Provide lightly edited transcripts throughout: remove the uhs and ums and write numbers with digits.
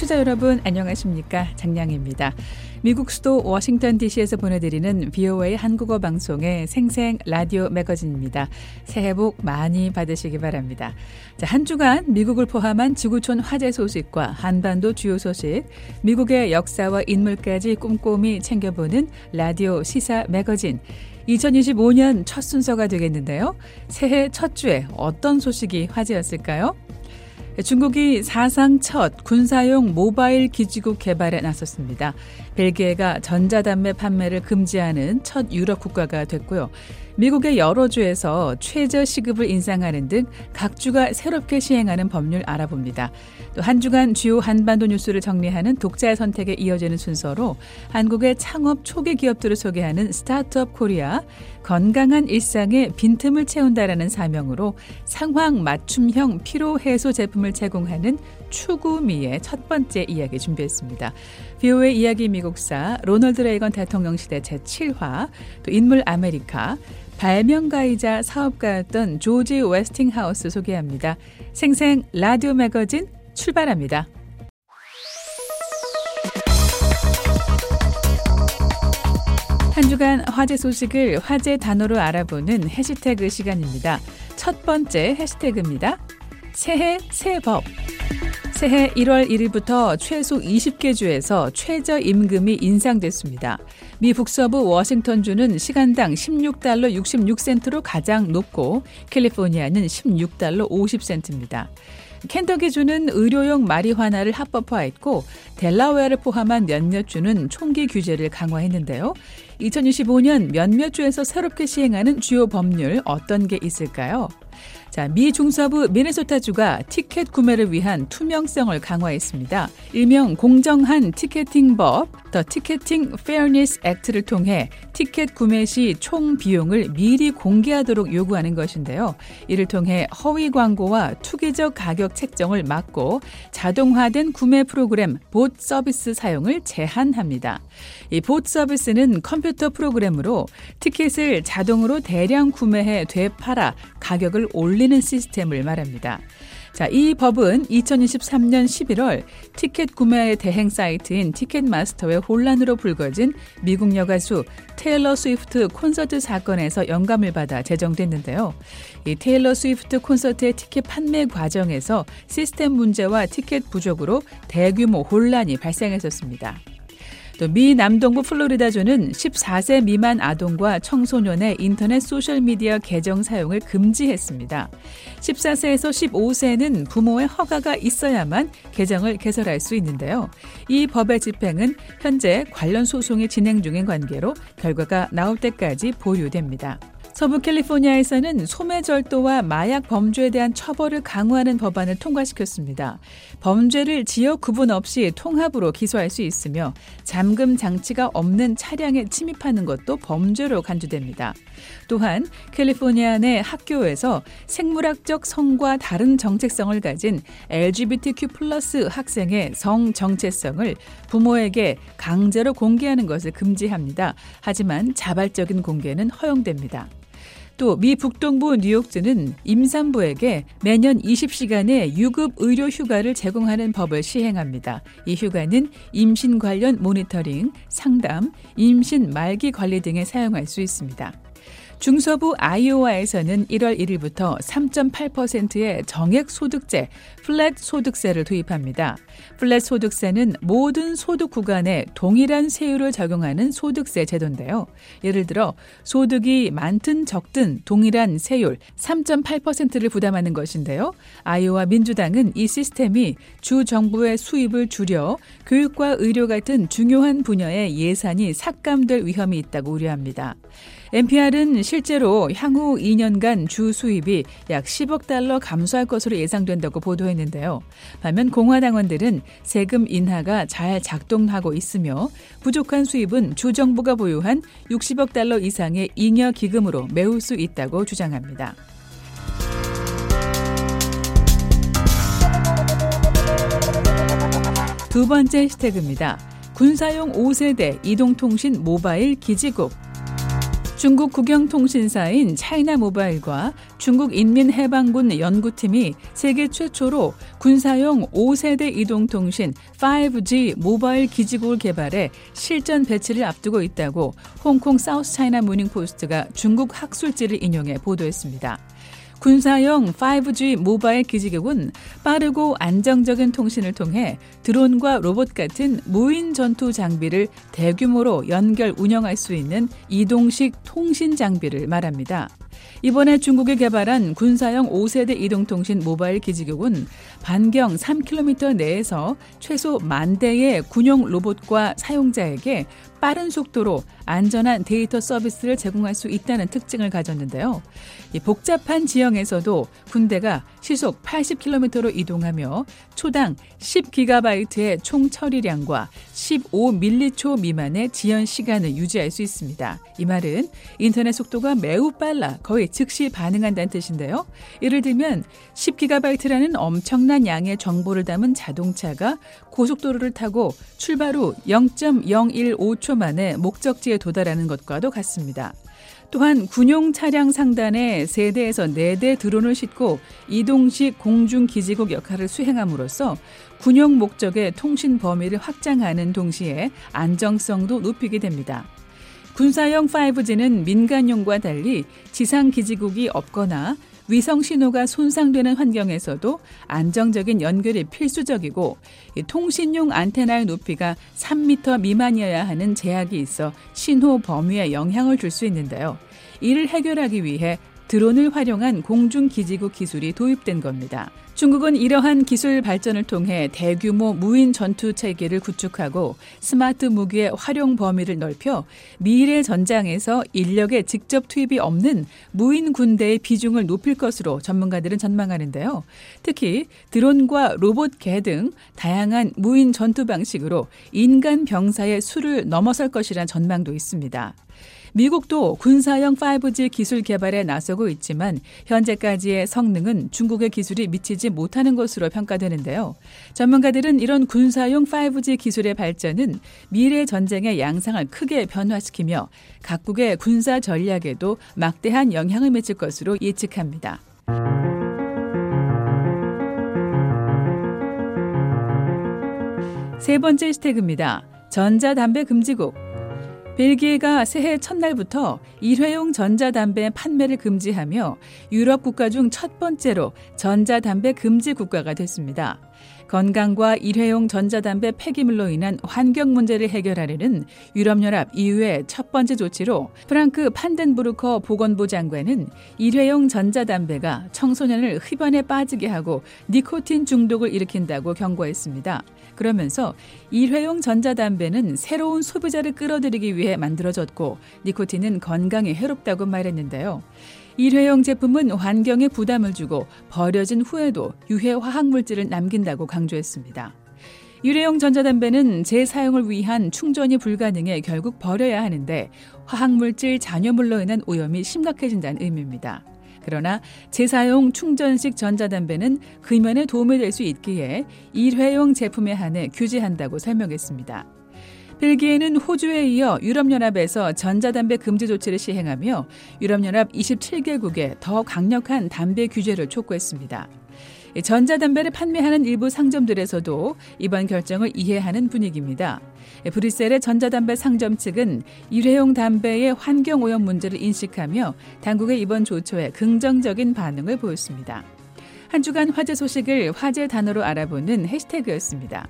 청취자 여러분 안녕하십니까? 장량입니다. 미국 수도 워싱턴 DC에서 보내드리는 VOA 한국어 방송의 생생 라디오 매거진입니다. 새해 복 많이 받으시기 바랍니다. 자, 한 주간 미국을 포함한 지구촌 화재 소식과 한반도 주요 소식, 미국의 역사와 인물까지 꼼꼼히 챙겨보는 라디오 시사 매거진. 2025년 첫 순서가 되겠는데요. 새해 첫 주에 어떤 소식이 화제였을까요? 중국이 사상 첫 군사용 모바일 기지국 개발에 나섰습니다. 벨기에가 전자담배 판매를 금지하는 첫 유럽 국가가 됐고요. 미국의 여러 주에서 최저시급을 인상하는 등 각 주가 새롭게 시행하는 법률 알아봅니다. 또 한 주간 주요 한반도 뉴스를 정리하는 독자의 선택에 이어지는 순서로 한국의 창업 초기 기업들을 소개하는 스타트업 코리아, 건강한 일상에 빈틈을 채운다라는 사명으로 상황 맞춤형 피로 해소 제품을 제공하는 추구미의 첫 번째 이야기 준비했습니다. VOA 이야기 미국사, 로널드 레이건 대통령 시대 제7화, 또 인물 아메리카, 발명가이자 사업가였던 조지 웨스팅하우스 소개합니다. 생생 라디오 매거진 출발합니다. 한 주간 화제 소식을 화제 단어로 알아보는 해시태그 시간입니다. 첫 번째 해시태그입니다. 새해 새법. 새해 1월 1일부터 최소 20개 주에서 최저임금이 인상됐습니다. 미 북서부 워싱턴주는 시간당 $16 66센트로 가장 높고 캘리포니아는 $16 50센트입니다. 켄터키주는 의료용 마리화나를 합법화했고 델라웨어를 포함한 몇몇 주는 총기 규제를 강화했는데요. 2025년 몇몇 주에서 새롭게 시행하는 주요 법률 어떤 게 있을까요? 자, 미 중서부 미네소타주가 티켓 구매를 위한 투명성을 강화했습니다. 일명 공정한 티켓팅법, 더 티켓팅 페어니스 액트를 통해 티켓 구매 시 총 비용을 미리 공개하도록 요구하는 것인데요. 이를 통해 허위 광고와 투기적 가격 책정을 막고 자동화된 구매 프로그램 봇 서비스 사용을 제한합니다. 이 봇 서비스는 컴퓨터 프로그램으로 티켓을 자동으로 대량 구매해 되팔아 가격을 올리는 시스템을 말합니다. 자, 이 법은 2023년 11월 티켓 구매의 대행 사이트인 티켓마스터의 혼란으로 불거진 미국 여가수 테일러 스위프트 콘서트 사건에서 영감을 받아 제정됐는데요. 이 테일러 스위프트 콘서트의 티켓 판매 과정에서 시스템 문제와 티켓 부족으로 대규모 혼란이 발생했었습니다. 또 미 남동부 플로리다주는 14세 미만 아동과 청소년의 인터넷 소셜미디어 계정 사용을 금지했습니다. 14세에서 15세는 부모의 허가가 있어야만 계정을 개설할 수 있는데요. 이 법의 집행은 현재 관련 소송이 진행 중인 관계로 결과가 나올 때까지 보류됩니다. 서부 캘리포니아에서는 소매절도와 마약 범죄에 대한 처벌을 강화하는 법안을 통과시켰습니다. 범죄를 지역 구분 없이 통합으로 기소할 수 있으며 잠금 장치가 없는 차량에 침입하는 것도 범죄로 간주됩니다. 또한 캘리포니아 내 학교에서 생물학적 성과 다른 정체성을 가진 LGBTQ+ 학생의 성 정체성을 부모에게 강제로 공개하는 것을 금지합니다. 하지만 자발적인 공개는 허용됩니다. 또 미 북동부 뉴욕주는 임산부에게 매년 20시간의 유급 의료 휴가를 제공하는 법을 시행합니다. 이 휴가는 임신 관련 모니터링, 상담, 임신 말기 관리 등에 사용할 수 있습니다. 중서부 아이오와에서는 1월 1일부터 3.8%의 정액소득제, 플랫 소득세를 도입합니다. 플랫 소득세는 모든 소득 구간에 동일한 세율을 적용하는 소득세 제도인데요. 예를 들어 소득이 많든 적든 동일한 세율 3.8%를 부담하는 것인데요. 아이오와 민주당은 이 시스템이 주 정부의 수입을 줄여 교육과 의료 같은 중요한 분야의 예산이 삭감될 위험이 있다고 우려합니다. NPR은 실제로 향후 2년간 주 수입이 약 $10억 감소할 것으로 예상된다고 보도했는데요. 반면 공화당원들은 세금 인하가 잘 작동하고 있으며 부족한 수입은 주 정부가 보유한 $60억 이상의 잉여 기금으로 메울 수 있다고 주장합니다. 두 번째 해시태그입니다. 군사용 5세대 이동통신 모바일 기지국. 중국 국영통신사인 차이나모바일과 중국 인민해방군 연구팀이 세계 최초로 군사용 5세대 이동통신 5G 모바일 기지국을 개발해 실전 배치를 앞두고 있다고 홍콩 사우스 차이나 모닝포스트가 중국 학술지를 인용해 보도했습니다. 군사용 5G 모바일 기지국은 빠르고 안정적인 통신을 통해 드론과 로봇 같은 무인 전투 장비를 대규모로 연결 운영할 수 있는 이동식 통신 장비를 말합니다. 이번에 중국이 개발한 군사용 5세대 이동통신 모바일 기지국은 반경 3km 내에서 최소 10,000대의 군용 로봇과 사용자에게 빠른 속도로 안전한 데이터 서비스를 제공할 수 있다는 특징을 가졌는데요. 이 복잡한 지형에서도 군대가 시속 80km로 이동하며 초당 10GB의 총 처리량과 15m초 미만의 지연 시간을 유지할 수 있습니다. 이 말은 인터넷 속도가 매우 빨라 거의 즉시 반응한다는 뜻인데요. 예를 들면 10GB라는 엄청난 양의 정보를 담은 자동차가 고속도로를 타고 출발 후 0.015초 만에 목적지에 도달하는 것과도 같습니다. 또한 군용 차량 상단에 3대에서 4대 드론을 싣고 이동식 공중기지국 역할을 수행함으로써 군용 목적의 통신 범위를 확장하는 동시에 안정성도 높이게 됩니다. 군사용 5G는 민간용과 달리 지상기지국이 없거나 위성 신호가 손상되는 환경에서도 안정적인 연결이 필수적이고 통신용 안테나의 높이가 3m 미만이어야 하는 제약이 있어 신호 범위에 영향을 줄 수 있는데요. 이를 해결하기 위해 드론을 활용한 공중기지국 기술이 도입된 겁니다. 중국은 이러한 기술 발전을 통해 대규모 무인 전투 체계를 구축하고 스마트 무기의 활용 범위를 넓혀 미래 전장에서 인력의 직접 투입이 없는 무인 군대의 비중을 높일 것으로 전문가들은 전망하는데요. 특히 드론과 로봇개 등 다양한 무인 전투 방식으로 인간 병사의 수를 넘어설 것이라는 전망도 있습니다. 미국도 군사용 5G 기술 개발에 나서고 있지만 현재까지의 성능은 중국의 기술이 미치지 못하는 것으로 평가되는데요. 전문가들은 이런 군사용 5G 기술의 발전은 미래 전쟁의 양상을 크게 변화시키며 각국의 군사 전략에도 막대한 영향을 미칠 것으로 예측합니다. 세 번째 해시태그입니다. 전자담배 금지국. 벨기에가 새해 첫날부터 일회용 전자담배 판매를 금지하며 유럽 국가 중 첫 번째로 전자담배 금지 국가가 됐습니다. 건강과 일회용 전자담배 폐기물로 인한 환경 문제를 해결하려는 유럽연합 EU의 첫 번째 조치로 프랑크 판덴부르커 보건부 장관은 일회용 전자담배가 청소년을 흡연에 빠지게 하고 니코틴 중독을 일으킨다고 경고했습니다. 그러면서 일회용 전자담배는 새로운 소비자를 끌어들이기 위해 만들어졌고 니코틴은 건강에 해롭다고 말했는데요. 일회용 제품은 환경에 부담을 주고 버려진 후에도 유해 화학물질을 남긴다고 강조했습니다. 일회용 전자담배는 재사용을 위한 충전이 불가능해 결국 버려야 하는데 화학물질 잔여물로 인한 오염이 심각해진다는 의미입니다. 그러나 재사용 충전식 전자담배는 금연에 도움이 될 수 있기에 일회용 제품에 한해 규제한다고 설명했습니다. 벨기에는 호주에 이어 유럽연합에서 전자담배 금지 조치를 시행하며 유럽연합 27개국에 더 강력한 담배 규제를 촉구했습니다. 전자담배를 판매하는 일부 상점들에서도 이번 결정을 이해하는 분위기입니다. 브뤼셀의 전자담배 상점 측은 일회용 담배의 환경오염 문제를 인식하며 당국의 이번 조처에 긍정적인 반응을 보였습니다. 한 주간 화제 소식을 화제 단어로 알아보는 해시태그였습니다.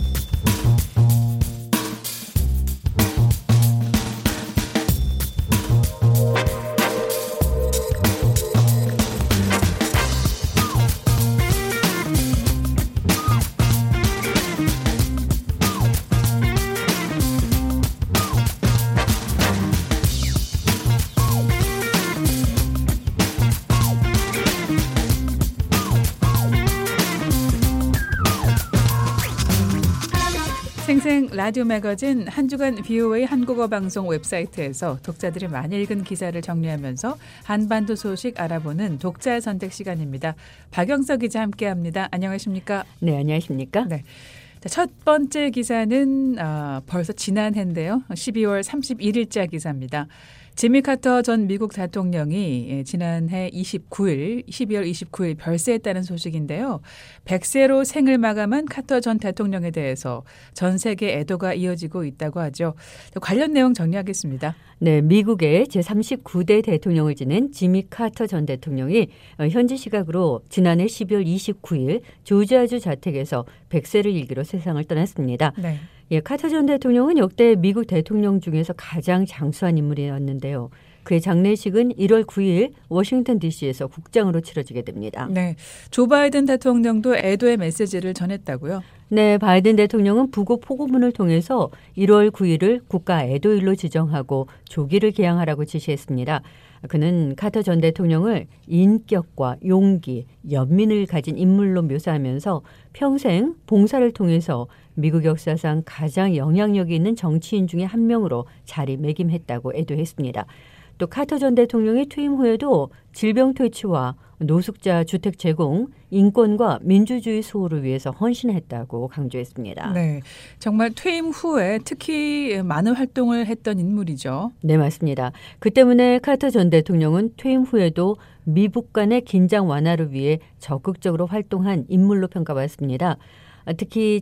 생생 라디오 매거진 한 주간 VOA 한국어 방송 웹사이트에서 독자들이 많이 읽은 기사를 정리하면서 한반도 소식 알아보는 독자 선택 시간입니다. 박영석 기자 함께합니다. 안녕하십니까? 네, 안녕하십니까? 네. 자, 첫 번째 기사는 벌써 지난 해인데요. 12월 31일자 기사입니다. 지미 카터 전 미국 대통령이 지난해 12월 29일 별세했다는 소식인데요. 100세로 생을 마감한 카터 전 대통령에 대해서 전 세계 애도가 이어지고 있다고 하죠. 관련 내용 정리하겠습니다. 네, 미국의 제39대 대통령을 지낸 지미 카터 전 대통령이 현지 시각으로 지난해 12월 29일 조지아주 자택에서 100세를 일기로 세상을 떠났습니다. 네. 예, 카터 전 대통령은 역대 미국 대통령 중에서 가장 장수한 인물이었는데요. 그의 장례식은 1월 9일 워싱턴 DC에서 국장으로 치러지게 됩니다. 네, 조 바이든 대통령도 애도의 메시지를 전했다고요? 네, 바이든 대통령은 부고 포고문을 통해서 1월 9일을 국가 애도일로 지정하고 조기를 개항하라고 지시했습니다. 그는 카터 전 대통령을 인격과 용기, 연민을 가진 인물로 묘사하면서 평생 봉사를 통해서 미국 역사상 가장 영향력이 있는 정치인 중에 한 명으로 자리매김했다고 애도했습니다. 또 카터 전 대통령의 퇴임 후에도 질병 퇴치와 노숙자 주택 제공, 인권과 민주주의 수호를 위해서 헌신했다고 강조했습니다. 네, 정말 퇴임 후에 특히 많은 활동을 했던 인물이죠. 네, 맞습니다. 그 때문에 카터 전 대통령은 퇴임 후에도 미북 간의 긴장 완화를 위해 적극적으로 활동한 인물로 평가받았습니다. 특히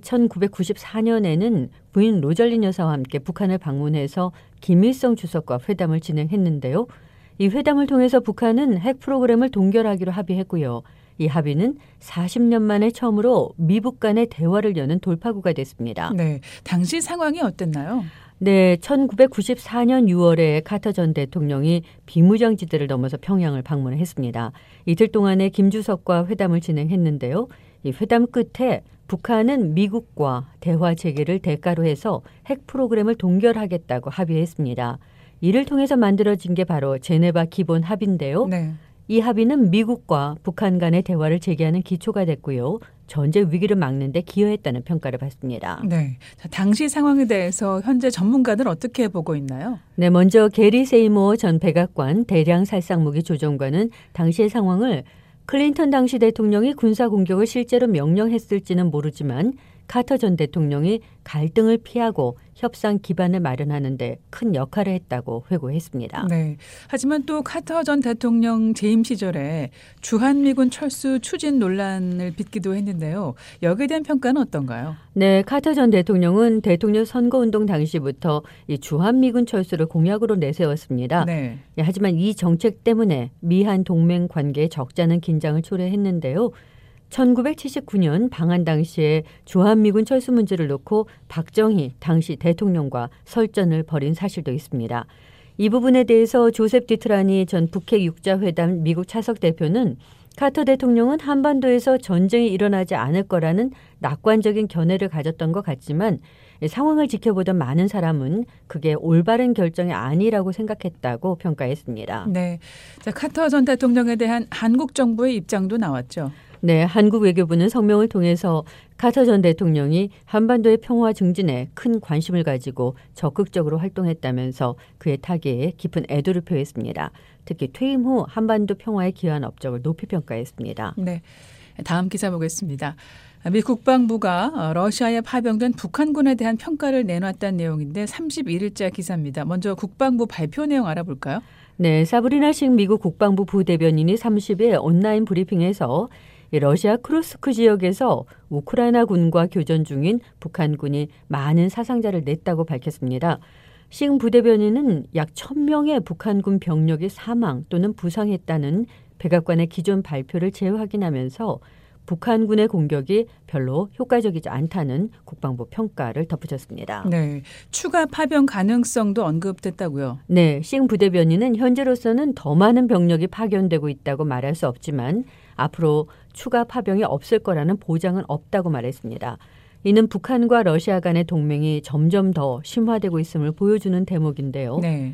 1994년에는 부인 로잘린 여사와 함께 북한을 방문해서 김일성 주석과 회담을 진행했는데요. 이 회담을 통해서 북한은 핵 프로그램을 동결하기로 합의했고요. 이 합의는 40년 만에 처음으로 미북 간의 대화를 여는 돌파구가 됐습니다. 네, 당시 상황이 어땠나요? 네, 1994년 6월에 카터 전 대통령이 비무장지대를 넘어서 평양을 방문했습니다. 이틀 동안에 김 주석과 회담을 진행했는데요. 이 회담 끝에 북한은 미국과 대화 재개를 대가로 해서 핵 프로그램을 동결하겠다고 합의했습니다. 이를 통해서 만들어진 게 바로 제네바 기본 합의인데요. 네. 이 합의는 미국과 북한 간의 대화를 재개하는 기초가 됐고요. 전쟁 위기를 막는 데 기여했다는 평가를 받습니다. 네. 자, 당시 상황에 대해서 현재 전문가들 어떻게 보고 있나요? 네, 먼저 게리 세이모어 전 백악관 대량 살상무기 조정관은 당시의 상황을 클린턴 당시 대통령이 군사 공격을 실제로 명령했을지는 모르지만 카터 전 대통령이 갈등을 피하고 협상 기반을 마련하는 데 큰 역할을 했다고 회고했습니다. 네. 하지만 또 카터 전 대통령 재임 시절에 주한미군 철수 추진 논란을 빚기도 했는데요. 여기에 대한 평가는 어떤가요? 네, 카터 전 대통령은 대통령 선거운동 당시부터 이 주한미군 철수를 공약으로 내세웠습니다. 네. 하지만 이 정책 때문에 미한 동맹 관계에 적잖은 긴장을 초래했는데요. 1979년 방한 당시에 주한미군 철수 문제를 놓고 박정희 당시 대통령과 설전을 벌인 사실도 있습니다. 이 부분에 대해서 조셉 디트라니 전 북핵 육자회담 미국 차석 대표는 카터 대통령은 한반도에서 전쟁이 일어나지 않을 거라는 낙관적인 견해를 가졌던 것 같지만 상황을 지켜보던 많은 사람은 그게 올바른 결정이 아니라고 생각했다고 평가했습니다. 네. 자, 카터 전 대통령에 대한 한국 정부의 입장도 나왔죠. 네, 한국 외교부는 성명을 통해서 카터 전 대통령이 한반도의 평화 증진에 큰 관심을 가지고 적극적으로 활동했다면서 그의 타계에 깊은 애도를 표했습니다. 특히 퇴임 후 한반도 평화에 기여한 업적을 높이 평가했습니다. 네, 다음 기사 보겠습니다. 미 국방부가 러시아에 파병된 북한군에 대한 평가를 내놨다는 내용인데 31일자 기사입니다. 먼저 국방부 발표 내용 알아볼까요? 네, 사브리나 식 미국 국방부 부대변인이 30일 온라인 브리핑에서 러시아 크루스크 지역에서 우크라이나군과 교전 중인 북한군이 많은 사상자를 냈다고 밝혔습니다. 식 부대변인은 약 1,000명의 북한군 병력이 사망 또는 부상했다는 백악관의 기존 발표를 재확인하면서 북한군의 공격이 별로 효과적이지 않다는 국방부 평가를 덧붙였습니다. 네, 추가 파병 가능성도 언급됐다고요? 네, 싱 부대변인은 현재로서는 더 많은 병력이 파견되고 있다고 말할 수 없지만 앞으로 추가 파병이 없을 거라는 보장은 없다고 말했습니다. 이는 북한과 러시아 간의 동맹이 점점 더 심화되고 있음을 보여주는 대목인데요. 네.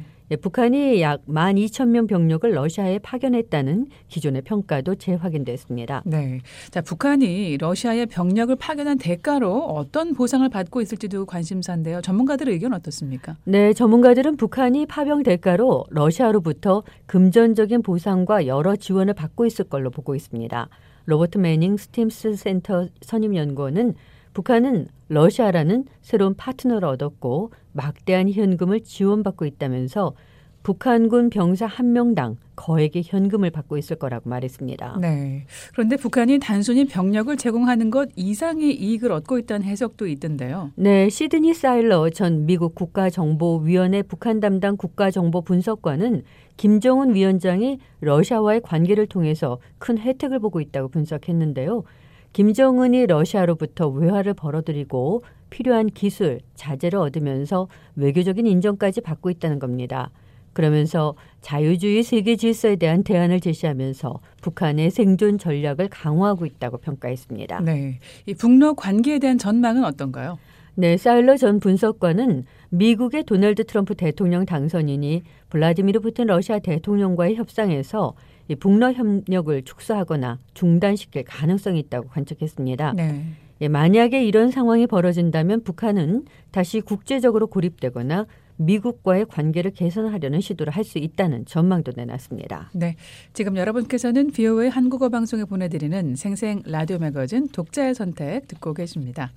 북한이 약 12,000명 병력을 러시아에 파견했다는 기존의 평가도 재확인됐습니다. 네. 자, 북한이 러시아에 병력을 파견한 대가로 어떤 보상을 받고 있을지도 관심사인데요. 전문가들의 의견 어떻습니까? 네, 전문가들은 북한이 파병 대가로 러시아로부터 금전적인 보상과 여러 지원을 받고 있을 걸로 보고 있습니다. 로버트 매닝 스팀스 센터 선임연구원은 북한은 러시아라는 새로운 파트너를 얻었고 막대한 현금을 지원받고 있다면서 북한군 병사 1명당 거액의 현금을 받고 있을 거라고 말했습니다. 네. 그런데 북한이 단순히 병력을 제공하는 것 이상의 이익을 얻고 있다는 해석도 있던데요. 네, 시드니 사일러 전 미국 국가정보위원회 북한 담당 국가정보분석관은 김정은 위원장이 러시아와의 관계를 통해서 큰 혜택을 보고 있다고 분석했는데요. 김정은이 러시아로부터 외화를 벌어들이고 필요한 기술, 자재를 얻으면서 외교적인 인정까지 받고 있다는 겁니다. 그러면서 자유주의 세계 질서에 대한 대안을 제시하면서 북한의 생존 전략을 강화하고 있다고 평가했습니다. 네, 이 북러 관계에 대한 전망은 어떤가요? 네, 사일러 전 분석관은 미국의 도널드 트럼프 대통령 당선인이 블라디미르 푸틴 러시아 대통령과의 협상에서 이 북러 협력을 축소하거나 중단시킬 가능성이 있다고 관측했습니다. 네. 예, 만약에 이런 상황이 벌어진다면 북한은 다시 국제적으로 고립되거나 미국과의 관계를 개선하려는 시도를 할 수 있다는 전망도 내놨습니다. 네, 지금 여러분께서는 VOA 한국어 방송에 보내드리는 생생 라디오 매거진 독자의 선택 듣고 계십니다.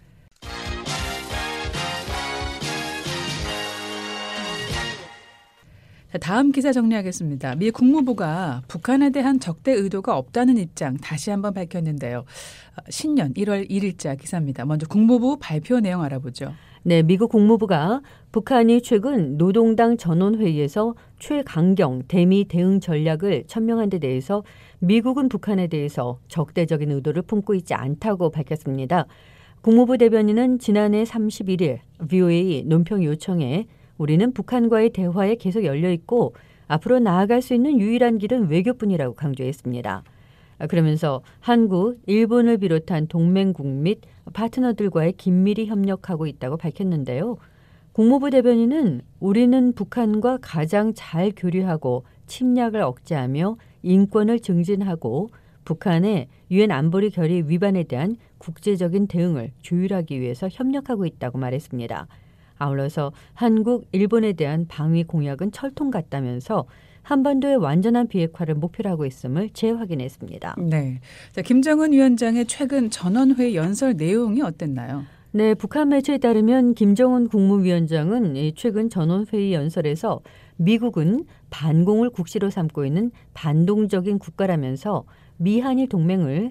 다음 기사 정리하겠습니다. 미 국무부가 북한에 대한 적대 의도가 없다는 입장 다시 한번 밝혔는데요. 신년 1월 1일자 기사입니다. 먼저 국무부 발표 내용 알아보죠. 네, 미국 국무부가 북한이 최근 노동당 전원회의에서 최강경 대미 대응 전략을 천명한 데 대해서 미국은 북한에 대해서 적대적인 의도를 품고 있지 않다고 밝혔습니다. 국무부 대변인은 지난해 31일 VOA 논평 요청에 우리는 북한과의 대화에 계속 열려 있고 앞으로 나아갈 수 있는 유일한 길은 외교뿐이라고 강조했습니다. 그러면서 한국, 일본을 비롯한 동맹국 및 파트너들과의 긴밀히 협력하고 있다고 밝혔는데요. 국무부 대변인은 우리는 북한과 가장 잘 교류하고 침략을 억제하며 인권을 증진하고 북한의 유엔 안보리 결의 위반에 대한 국제적인 대응을 조율하기 위해서 협력하고 있다고 말했습니다. 아울러서 한국, 일본에 대한 방위 공약은 철통 같다면서 한반도의 완전한 비핵화를 목표로 하고 있음을 재확인했습니다. 네, 자, 김정은 위원장의 최근 전원회의 연설 내용이 어땠나요? 네, 북한 매체에 따르면 김정은 국무위원장은 최근 전원회의 연설에서 미국은 반공을 국시로 삼고 있는 반동적인 국가라면서 미한일 동맹을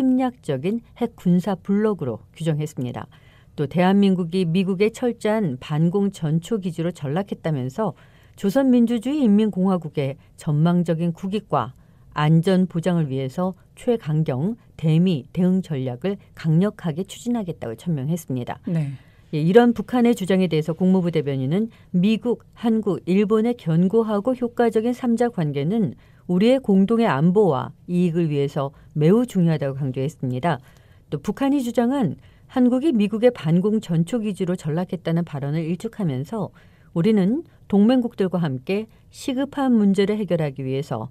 침략적인 핵 군사 블록으로 규정했습니다. 또 대한민국이 미국의 철저한 반공 전초 기지로 전락했다면서 조선민주주의 인민공화국의 전망적인 국익과 안전 보장을 위해서 최강경 대미 대응 전략을 강력하게 추진하겠다고 천명했습니다. 네. 이런 북한의 주장에 대해서 국무부 대변인은 미국, 한국, 일본의 견고하고 효과적인 3자 관계는 우리의 공동의 안보와 이익을 위해서 매우 중요하다고 강조했습니다. 또 북한이 주장한 한국이 미국의 반공 전초기지로 전락했다는 발언을 일축하면서 우리는 동맹국들과 함께 시급한 문제를 해결하기 위해서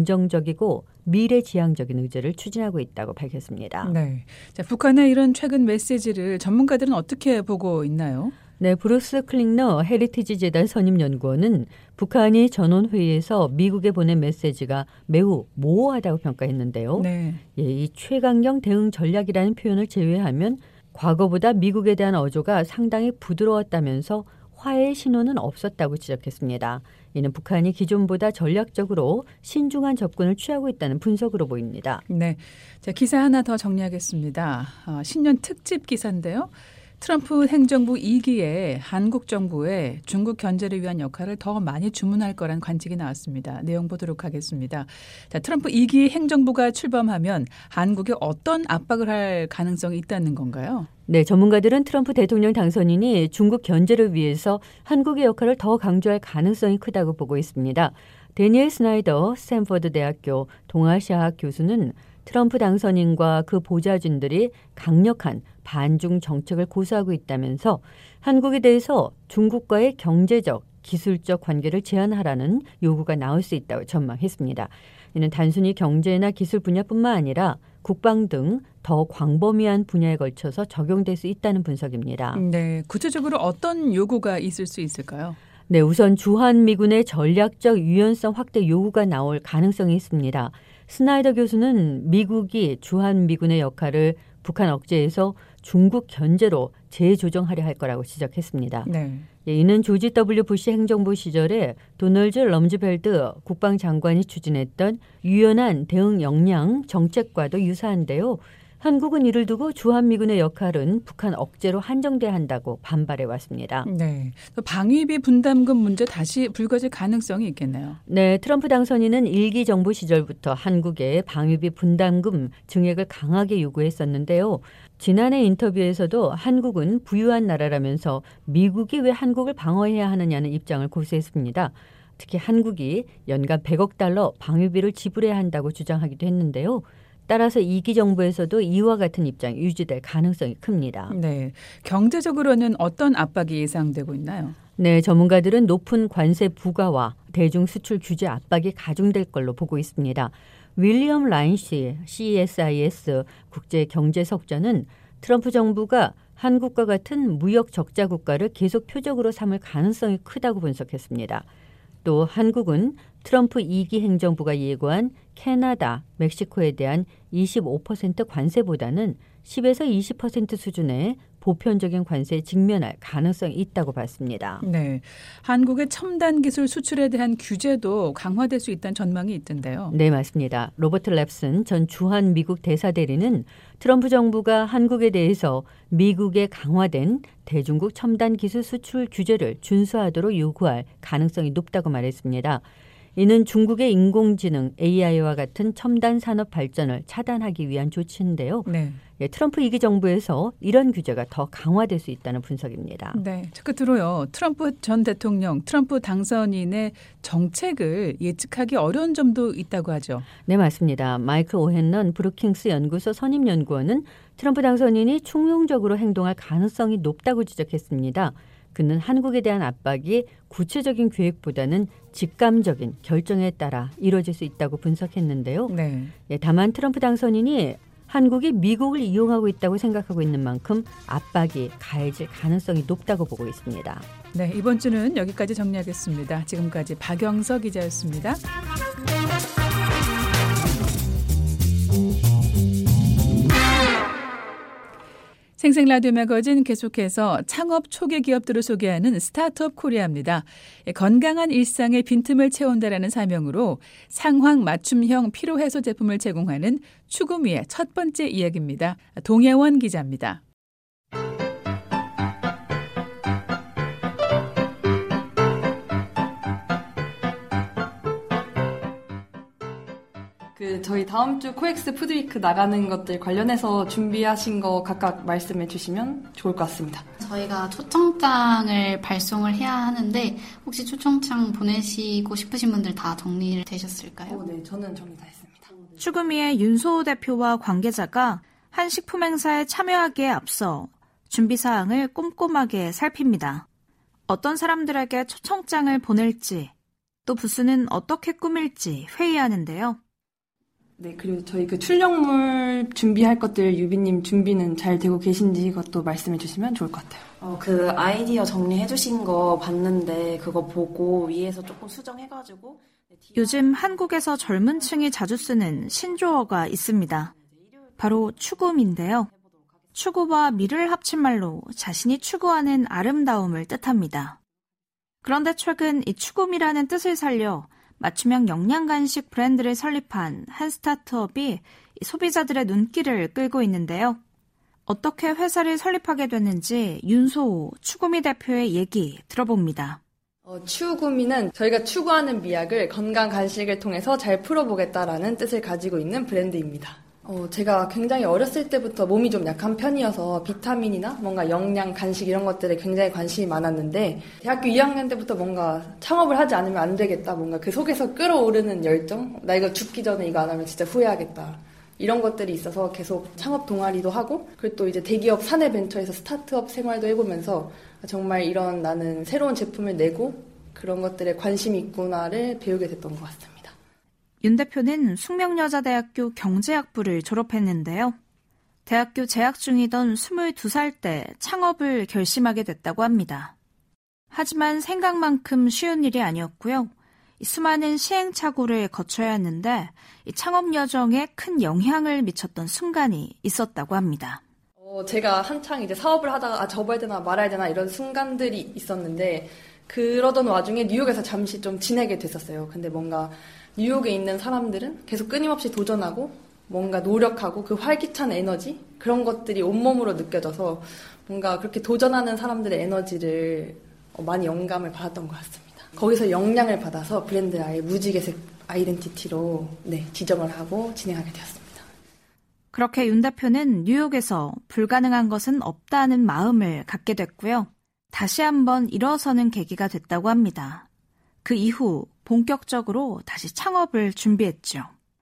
긍정적이고 미래지향적인 의제를 추진하고 있다고 밝혔습니다. 네, 자, 북한의 이런 최근 메시지를 전문가들은 어떻게 보고 있나요? 네, 브루스 클링너 헤리티지 재단 선임연구원은 북한이 전원회의에서 미국에 보낸 메시지가 매우 모호하다고 평가했는데요. 네. 예, 이 최강경 대응 전략이라는 표현을 제외하면 과거보다 미국에 대한 어조가 상당히 부드러웠다면서 화해의 신호는 없었다고 지적했습니다. 이는 북한이 기존보다 전략적으로 신중한 접근을 취하고 있다는 분석으로 보입니다. 네, 자, 기사 하나 더 정리하겠습니다. 신년 특집 기사인데요. 트럼프 행정부 2기에 한국 정부에 중국 견제를 위한 역할을 더 많이 주문할 거란 관측이 나왔습니다. 내용 보도록 하겠습니다. 자, 트럼프 2기 행정부가 출범하면 한국에 어떤 압박을 할 가능성이 있다는 건가요? 네, 전문가들은 트럼프 대통령 당선인이 중국 견제를 위해서 한국의 역할을 더 강조할 가능성이 크다고 보고 있습니다. 데니엘 스나이더 스탠퍼드 대학교 동아시아학 교수는 트럼프 당선인과 그 보좌진들이 강력한 반중 정책을 고수하고 있다면서 한국에 대해서 중국과의 경제적, 기술적 관계를 제한하라는 요구가 나올 수 있다고 전망했습니다. 이는 단순히 경제나 기술 분야뿐만 아니라 국방 등 더 광범위한 분야에 걸쳐서 적용될 수 있다는 분석입니다. 네, 구체적으로 어떤 요구가 있을 수 있을까요? 네, 우선 주한미군의 전략적 유연성 확대 요구가 나올 가능성이 있습니다. 스나이더 교수는 미국이 주한미군의 역할을 북한 억제에서 중국 견제로 재조정하려 할 거라고 지적했습니다. 네. 이는 조지 W. 부시 행정부 시절에 도널드 럼즈벨트 국방장관이 추진했던 유연한 대응 역량 정책과도 유사한데요. 한국은 이를 두고 주한미군의 역할은 북한 억제로 한정돼야 한다고 반발해 왔습니다. 네. 방위비 분담금 문제 다시 불거질 가능성이 있겠네요. 네, 트럼프 당선인은 일기 정부 시절부터 한국에 방위비 분담금 증액을 강하게 요구했었는데요. 지난해 인터뷰에서도 한국은 부유한 나라라면서 미국이 왜 한국을 방어해야 하느냐는 입장을 고수했습니다. 특히 한국이 연간 100억 달러 방위비를 지불해야 한다고 주장하기도 했는데요. 따라서 2기 정부에서도 이와 같은 입장이 유지될 가능성이 큽니다. 네, 경제적으로는 어떤 압박이 예상되고 있나요? 네, 전문가들은 높은 관세 부과와 대중 수출 규제 압박이 가중될 걸로 보고 있습니다. 윌리엄 라인시 CSIS 국제경제석자는 트럼프 정부가 한국과 같은 무역 적자 국가를 계속 표적으로 삼을 가능성이 크다고 분석했습니다. 또 한국은 트럼프 2기 행정부가 예고한 캐나다, 멕시코에 대한 25% 관세보다는 10에서 20% 수준의 보편적인 관세에 직면할 가능성이 있다고 봤습니다. 네, 한국의 첨단 기술 수출에 대한 규제도 강화될 수 있다는 전망이 있던데요. 네, 맞습니다. 로버트 랩슨 전 주한 미국 대사대리는 트럼프 정부가 한국에 대해서 미국의 강화된 대중국 첨단 기술 수출 규제를 준수하도록 요구할 가능성이 높다고 말했습니다. 이는 중국의 인공지능 AI와 같은 첨단 산업 발전을 차단하기 위한 조치인데요. 네. 트럼프 2기 정부에서 이런 규제가 더 강화될 수 있다는 분석입니다. 네, 끝으로요. 트럼프 전 대통령, 트럼프 당선인의 정책을 예측하기 어려운 점도 있다고 하죠. 네, 맞습니다. 마이클 오헨런 브루킹스 연구소 선임연구원은 트럼프 당선인이 충동적으로 행동할 가능성이 높다고 지적했습니다. 그는 한국에 대한 압박이 구체적인 계획보다는 직감적인 결정에 따라 이루어질 수 있다고 분석했는데요. 네. 다만 트럼프 당선인이 한국이 미국을 이용하고 있다고 생각하고 있는 만큼 압박이 가해질 가능성이 높다고 보고 있습니다. 네, 이번 주는 여기까지 정리하겠습니다. 지금까지 박영서 기자였습니다. 생생라디오 매거진 계속해서 창업 초기 기업들을 소개하는 스타트업 코리아입니다. 건강한 일상의 빈틈을 채운다라는 사명으로 상황 맞춤형 피로해소 제품을 제공하는 추구미의 첫 번째 이야기입니다. 동혜원 기자입니다. 저희 다음 주 코엑스 푸드위크 나가는 것들 관련해서 준비하신 거 각각 말씀해 주시면 좋을 것 같습니다. 저희가 초청장을 발송을 해야 하는데 혹시 초청장 보내시고 싶으신 분들 다 정리를 되셨을까요? 네, 저는 정리 다 했습니다. 추구미의 윤소호 대표와 관계자가 한 식품 행사에 참여하기에 앞서 준비사항을 꼼꼼하게 살핍니다. 어떤 사람들에게 초청장을 보낼지, 또 부스는 어떻게 꾸밀지 회의하는데요. 네, 그리고 저희 출력물 준비할 것들 유비님 준비는 잘 되고 계신지 이것도 말씀해 주시면 좋을 것 같아요. 아이디어 정리해 주신 거 봤는데 그거 보고 위에서 조금 수정해가지고. 요즘 한국에서 젊은 층이 자주 쓰는 신조어가 있습니다. 바로 추구미인데요. 추구와 미를 합친 말로 자신이 추구하는 아름다움을 뜻합니다. 그런데 최근 이 추구미라는 뜻을 살려 맞춤형 영양간식 브랜드를 설립한 한 스타트업이 소비자들의 눈길을 끌고 있는데요. 어떻게 회사를 설립하게 됐는지 윤소호 추구미 대표의 얘기 들어봅니다. 추구미는 저희가 추구하는 미학을 건강 간식을 통해서 잘 풀어보겠다라는 뜻을 가지고 있는 브랜드입니다. 제가 굉장히 어렸을 때부터 몸이 좀 약한 편이어서 비타민이나 뭔가 영양, 간식 이런 것들에 굉장히 관심이 많았는데 대학교 2학년 때부터 뭔가 창업을 하지 않으면 안 되겠다. 뭔가 그 속에서 끌어오르는 열정? 나 이거 죽기 전에 이거 안 하면 진짜 후회하겠다. 이런 것들이 있어서 계속 창업 동아리도 하고 그리고 또 이제 대기업 사내 벤처에서 스타트업 생활도 해보면서 정말 이런 나는 새로운 제품을 내고 그런 것들에 관심이 있구나를 배우게 됐던 것 같습니다. 윤 대표는 숙명여자대학교 경제학부를 졸업했는데요. 대학교 재학 중이던 22살 때 창업을 결심하게 됐다고 합니다. 하지만 생각만큼 쉬운 일이 아니었고요. 수많은 시행착오를 거쳐야 했는데 이 창업 여정에 큰 영향을 미쳤던 순간이 있었다고 합니다. 제가 한창 이제 사업을 하다가 접어야 되나 말아야 되나 이런 순간들이 있었는데 그러던 와중에 뉴욕에서 잠시 좀 지내게 됐었어요. 근데 뭔가 뉴욕에 있는 사람들은 계속 끊임없이 도전하고 뭔가 노력하고 그 활기찬 에너지 그런 것들이 온몸으로 느껴져서 뭔가 그렇게 도전하는 사람들의 에너지를 많이 영감을 받았던 것 같습니다. 거기서 영향을 받아서 브랜드를 아예 무지개색 아이덴티티로 지정을 하고 진행하게 되었습니다. 그렇게 윤 대표는 뉴욕에서 불가능한 것은 없다는 마음을 갖게 됐고요. 다시 한번 일어서는 계기가 됐다고 합니다. 그 이후 본격적으로 다시 창업을 준비했죠.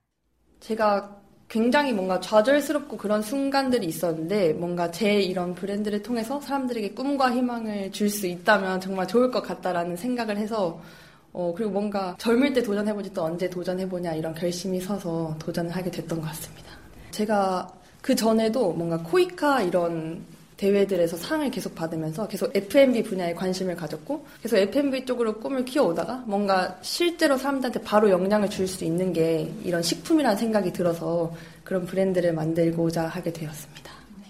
제가 굉장히 뭔가 좌절스럽고 그런 순간들이 있었는데 뭔가 제 이런 브랜드를 통해서 사람들에게 꿈과 희망을 줄 수 있다면 정말 좋을 것 같다라는 생각을 해서 그리고 뭔가 젊을 때 도전해보지 또 언제 도전해보냐 이런 결심이 서서 도전을 하게 됐던 것 같습니다. 제가 그 전에도 뭔가 코이카 이런 대회들에서 상을 계속 받으면서 계속 F&B 분야에 관심을 가졌고 계속 F&B 쪽으로 꿈을 키워오다가 뭔가 실제로 사람들한테 바로 영향을 줄 수 있는 게 이런 식품이라는 생각이 들어서 그런 브랜드를 만들고자 하게 되었습니다.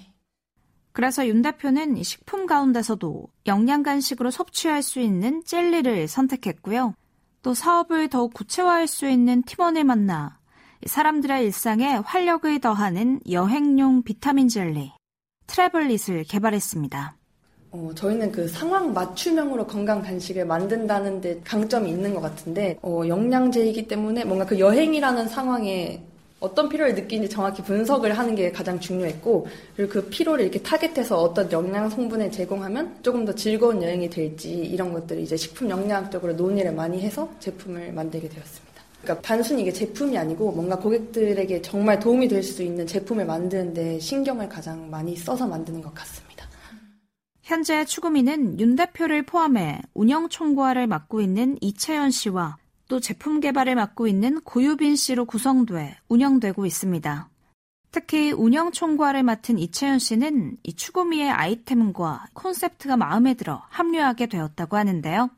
그래서 윤 대표는 식품 가운데서도 영양 간식으로 섭취할 수 있는 젤리를 선택했고요. 또 사업을 더욱 구체화할 수 있는 팀원을 만나 사람들의 일상에 활력을 더하는 여행용 비타민 젤리, 트래블릿을 개발했습니다. 저희는 그 상황 맞춤형으로 건강 간식을 만든다는 데 강점이 있는 것 같은데 영양제이기 때문에 뭔가 그 여행이라는 상황에 어떤 피로를 느끼는지 정확히 분석을 하는 게 가장 중요했고 그리고 그 피로를 이렇게 타겟해서 어떤 영양 성분을 제공하면 조금 더 즐거운 여행이 될지 이런 것들을 이제 식품 영양학적으로 논의를 많이 해서 제품을 만들게 되었습니다. 그러니까 단순히 이게 제품이 아니고 뭔가 고객들에게 정말 도움이 될 수 있는 제품을 만드는데 신경을 가장 많이 써서 만드는 것 같습니다. 현재 추구미는 윤 대표를 포함해 운영총괄을 맡고 있는 이채연 씨와 또 제품 개발을 맡고 있는 고유빈 씨로 구성돼 운영되고 있습니다. 특히 운영총괄을 맡은 이채연 씨는 이 추구미의 아이템과 콘셉트가 마음에 들어 합류하게 되었다고 하는데요.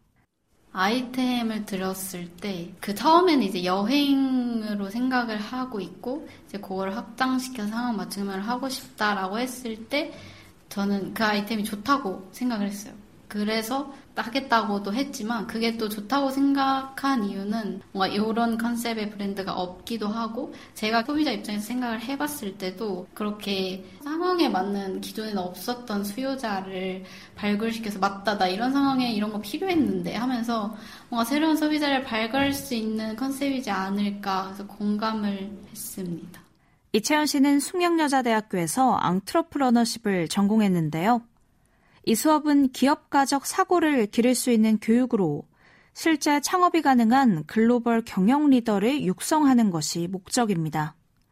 아이템을 들었을 때 그 처음에는 이제 여행으로 생각을 하고 있고 이제 그걸 확장시켜서 상황 맞춤을 하고 싶다라고 했을 때 저는 그 아이템이 좋다고 생각을 했어요. 그래서 하겠다고도 했지만 그게 또 좋다고 생각한 이유는 뭔가 이런 컨셉의 브랜드가 없기도 하고 제가 소비자 입장에서 생각을 해봤을 때도 그렇게 상황에 맞는 기존에는 없었던 수요자를 발굴시켜서 맞다 나 이런 상황에 이런 거 필요했는데 하면서 뭔가 새로운 소비자를 발굴할 수 있는 컨셉이지 않을까 그래서 공감을 했습니다. 이채연 씨는 숙명여자대학교에서 앙트러프러너십을 전공했는데요. 이 수업은 기업가적 사고를 기를 수 있는 교육으로 실제 창업이 가능한 글로벌 경영 리더를 육성하는 것이 목적입니다.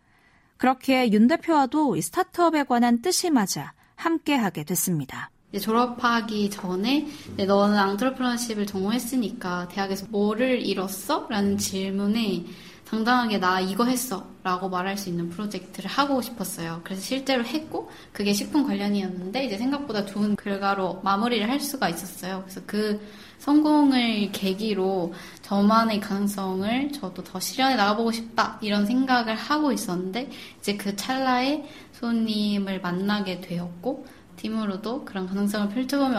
그렇기에 윤 대표와도 이 스타트업에 관한 뜻이 맞아 함께하게 됐습니다. 졸업하기 전에 너는 앙트러프러너십을 전공했으니까 대학에서 뭐를 이뤘어? 라는 질문에 당당하게 나 이거 했어 라고 말할 수 있는 프로젝트를 하고 싶었어요. 그래서 실제로 했고 그게 식품 관련이었는데 이제 생각보다 좋은 결과로 마무리를 할 수가 있었어요. 그래서 그 성공을 계기로 저만의 가능성을 저도 더 실현해 나가보고 싶다 이런 생각을 하고 있었는데 이제 그 찰나에 손님을 만나게 되었고 팀으로도 그런 가능성을 펼쳐보면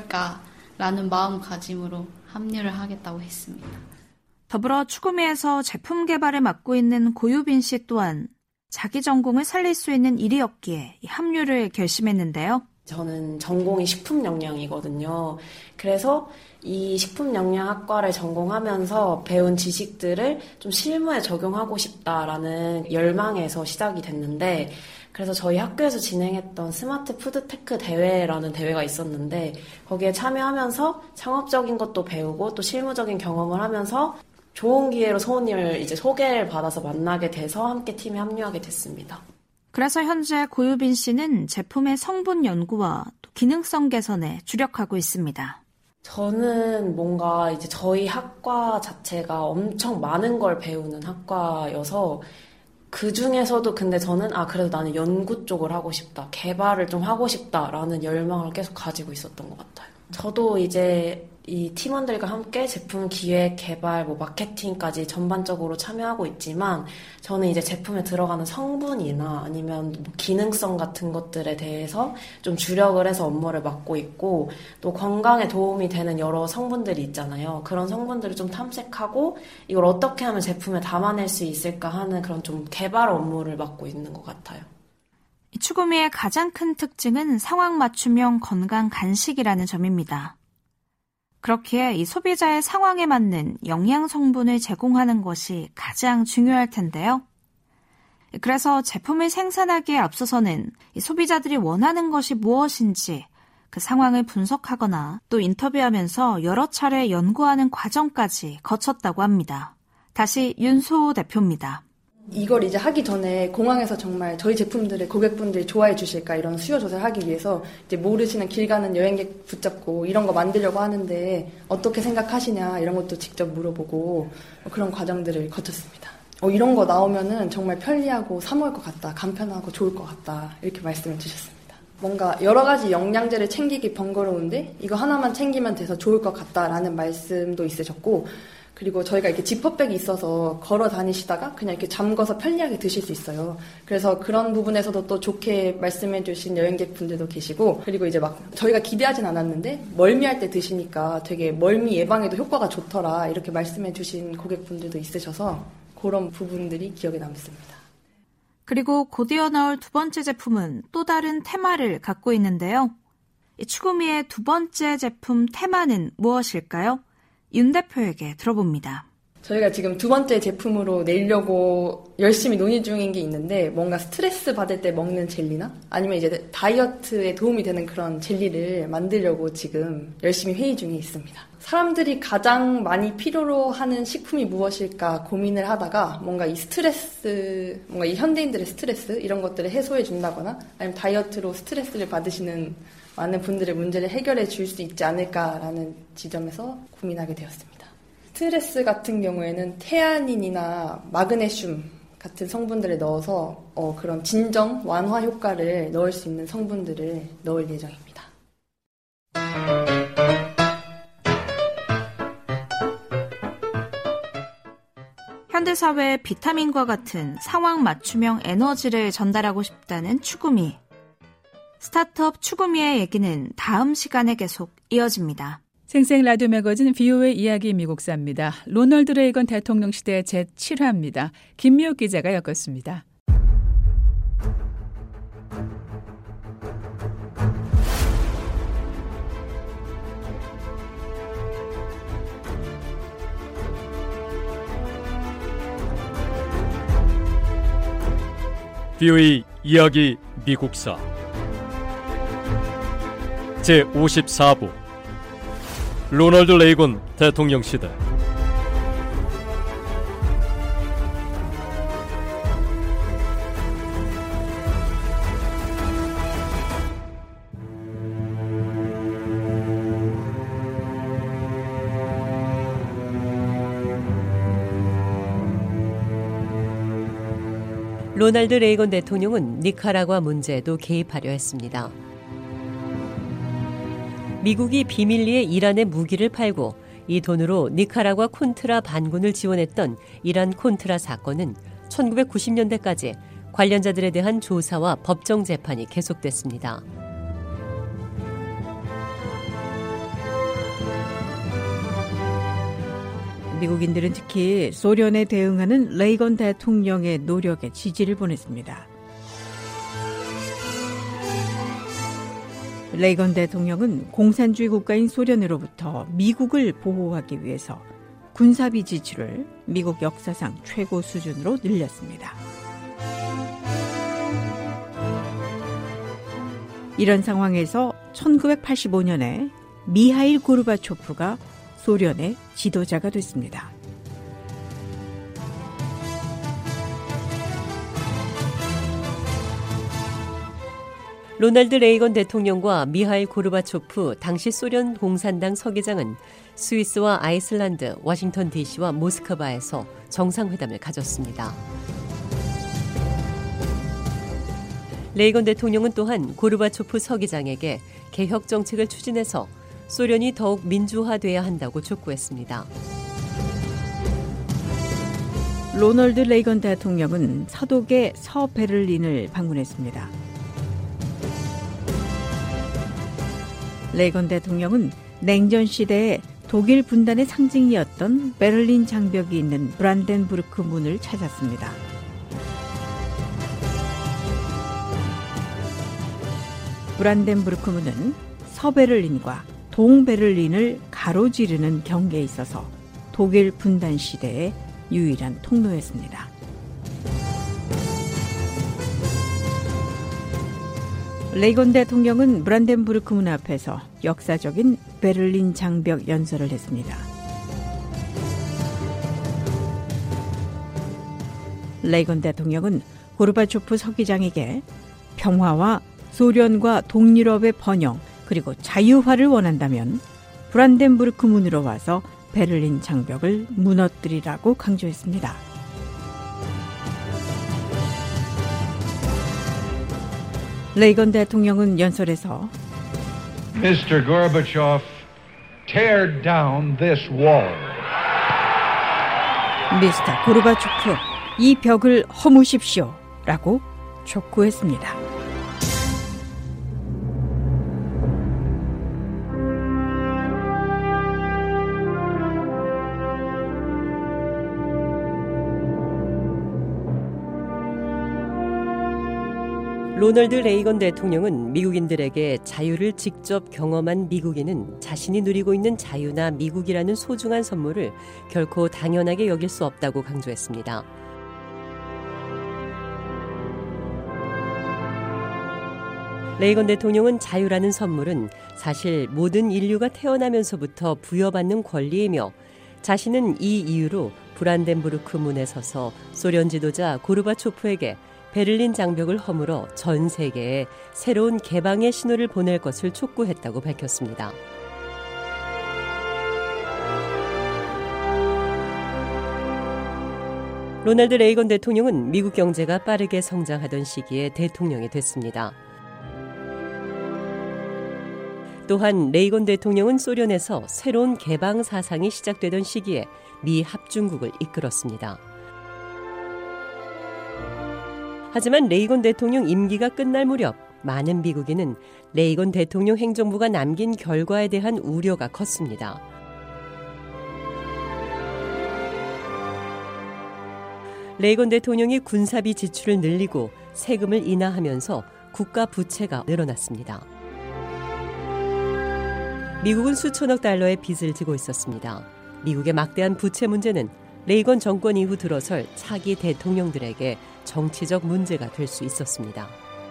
어떨까라는 마음가짐으로 합류를 하겠다고 했습니다. 더불어 추구미에서 제품 개발을 맡고 있는 고유빈 씨 또한 자기 전공을 살릴 수 있는 일이었기에 합류를 결심했는데요. 저는 전공이 식품영양이거든요. 그래서 이 식품영양학과를 전공하면서 배운 지식들을 좀 실무에 적용하고 싶다라는 열망에서 시작이 됐는데 그래서 저희 학교에서 진행했던 스마트 푸드테크 대회라는 대회가 있었는데 거기에 참여하면서 창업적인 것도 배우고 또 실무적인 경험을 하면서 좋은 기회로 소은님을 이제 소개를 받아서 만나게 돼서 함께 팀에 합류하게 됐습니다. 그래서 현재 고유빈 씨는 제품의 성분 연구와 또 기능성 개선에 주력하고 있습니다. 저는 뭔가 이제 저희 학과 자체가 엄청 많은 걸 배우는 학과여서 그 중에서도 근데 저는 그래도 나는 연구 쪽을 하고 싶다, 개발을 좀 하고 싶다라는 열망을 계속 가지고 있었던 것 같아요. 저도 이제 이 팀원들과 함께 제품 기획, 개발, 마케팅까지 전반적으로 참여하고 있지만 저는 이제 제품에 들어가는 성분이나 아니면 기능성 같은 것들에 대해서 좀 주력을 해서 업무를 맡고 있고 또 건강에 도움이 되는 여러 성분들이 있잖아요. 그런 성분들을 좀 탐색하고 이걸 어떻게 하면 제품에 담아낼 수 있을까 하는 그런 좀 개발 업무를 맡고 있는 것 같아요. 이 추구미의 가장 큰 특징은 상황 맞춤형 건강 간식이라는 점입니다. 그렇기에 이 소비자의 상황에 맞는 영양 성분을 제공하는 것이 가장 중요할 텐데요. 그래서 제품을 생산하기에 앞서서는 이 소비자들이 원하는 것이 무엇인지 그 상황을 분석하거나 또 인터뷰하면서 여러 차례 연구하는 과정까지 거쳤다고 합니다. 다시 윤소 대표입니다. 이걸 이제 하기 전에 공항에서 정말 저희 제품들을 고객분들이 좋아해 주실까 이런 수요 조사를 하기 위해서 이제 모르시는 길 가는 여행객 붙잡고 이런 거 만들려고 하는데 어떻게 생각하시냐 이런 것도 직접 물어보고 그런 과정들을 거쳤습니다. 이런 거 나오면은 정말 편리하고 사 먹을 것 같다, 간편하고 좋을 것 같다 이렇게 말씀을 주셨습니다. 뭔가 여러 가지 영양제를 챙기기 번거로운데 이거 하나만 챙기면 돼서 좋을 것 같다라는 말씀도 있으셨고 그리고 저희가 이렇게 지퍼백이 있어서 걸어 다니시다가 그냥 이렇게 잠궈서 편리하게 드실 수 있어요. 그래서 그런 부분에서도 또 좋게 말씀해 주신 여행객분들도 계시고 그리고 이제 막 저희가 기대하진 않았는데 멀미할 때 드시니까 되게 멀미 예방에도 효과가 좋더라 이렇게 말씀해 주신 고객분들도 있으셔서 그런 부분들이 기억에 남습니다. 그리고 곧이어 나올 두 번째 제품은 또 다른 테마를 갖고 있는데요. 이 추구미의 두 번째 제품 테마는 무엇일까요? 윤 대표에게 들어봅니다. 저희가 지금 두 번째 제품으로 내려고 열심히 논의 중인 게 있는데 뭔가 스트레스 받을 때 먹는 젤리나 아니면 이제 다이어트에 도움이 되는 그런 젤리를 만들려고 지금 열심히 회의 중에 있습니다. 사람들이 가장 많이 필요로 하는 식품이 무엇일까 고민을 하다가 뭔가 이 스트레스, 뭔가 이 현대인들의 스트레스 이런 것들을 해소해 준다거나 아니면 다이어트로 스트레스를 받으시는 많은 분들의 문제를 해결해 줄 수 있지 않을까라는 지점에서 고민하게 되었습니다. 스트레스 같은 경우에는 테아닌이나 마그네슘 같은 성분들을 넣어서 그런 진정, 완화 효과를 넣을 수 있는 성분들을 넣을 예정입니다. 현대사회에 비타민과 같은 상황 맞춤형 에너지를 전달하고 싶다는 추구미. 스타트업 추구미의 얘기는 다음 시간에 계속 이어집니다. 생생 라디오 매거진 VOA 이야기 미국사입니다. 로널드 레이건 대통령 시대 제7화입니다. 김미옥 기자가 엮었습니다. VOA 이야기 미국사 제54부 로널드 레이건 대통령 시대. 로널드 레이건 대통령은 니카라과 문제에도 개입하려 했습니다. 미국이 비밀리에 이란에 무기를 팔고 이 돈으로 니카라과 콘트라 반군을 지원했던 이란 콘트라 사건은 1990년대까지 관련자들에 대한 조사와 법정 재판이 계속됐습니다. 미국인들은 특히 소련에 대응하는 레이건 대통령의 노력에 지지를 보냈습니다. 레이건 대통령은 공산주의 국가인 소련으로부터 미국을 보호하기 위해서 군사비 지출을 미국 역사상 최고 수준으로 늘렸습니다. 이런 상황에서 1985년에 미하일 고르바초프가 소련의 지도자가 됐습니다. 로널드 레이건 대통령과 미하일 고르바초프 당시 소련 공산당 서기장은 스위스와 아이슬란드, 워싱턴 DC와 모스크바에서 정상회담을 가졌습니다. 레이건 대통령은 또한 고르바초프 서기장에게 개혁 정책을 추진해서 소련이 더욱 민주화돼야 한다고 촉구했습니다. 로널드 레이건 대통령은 서독의 서베를린을 방문했습니다. 레이건 대통령은 냉전 시대에 독일 분단의 상징이었던 베를린 장벽이 있는 브란덴부르크 문을 찾았습니다. 브란덴부르크 문은 서베를린과 동베를린을 가로지르는 경계에 있어서 독일 분단 시대의 유일한 통로였습니다. 레이건 대통령은 브란덴부르크 문 앞에서 역사적인 베를린 장벽 연설을 했습니다. 레이건 대통령은 고르바초프 서기장에게 평화와 소련과 동유럽의 번영 그리고 자유화를 원한다면 브란덴부르크 문으로 와서 베를린 장벽을 무너뜨리라고 강조했습니다. 레이건 대통령은 연설에서 Mr. Gorbachev, tear down this wall. 미스터 고르바초프, 이 벽을 허무십시오 라고 촉구했습니다. 로널드 레이건 대통령은 미국인들에게 자유를 직접 경험한 미국인은 자신이 누리고 있는 자유나 미국이라는 소중한 선물을 결코 당연하게 여길 수 없다고 강조했습니다. 레이건 대통령은 자유라는 선물은 사실 모든 인류가 태어나면서부터 부여받는 권리이며 자신은 이 이유로 브란덴부르크 문에 서서 소련 지도자 고르바초프에게 베를린 장벽을 허물어 전 세계에 새로운 개방의 신호를 보낼 것을 촉구했다고 밝혔습니다. 로널드 레이건 대통령은 미국 경제가 빠르게 성장하던 시기에 대통령이 됐습니다. 또한 레이건 대통령은 소련에서 새로운 개방 사상이 시작되던 시기에 미 합중국을 이끌었습니다. 하지만 레이건 대통령 임기가 끝날 무렵 많은 미국인은 레이건 대통령 행정부가 남긴 결과에 대한 우려가 컸습니다. 레이건 대통령이 군사비 지출을 늘리고 세금을 인하하면서 국가 부채가 늘어났습니다. 미국은 수천억 달러의 빚을 지고 있었습니다. 미국의 막대한 부채 문제는 레이건 정권 이후 들어설 차기 대통령들에게 정치적 문제가 될 수 있었습니다.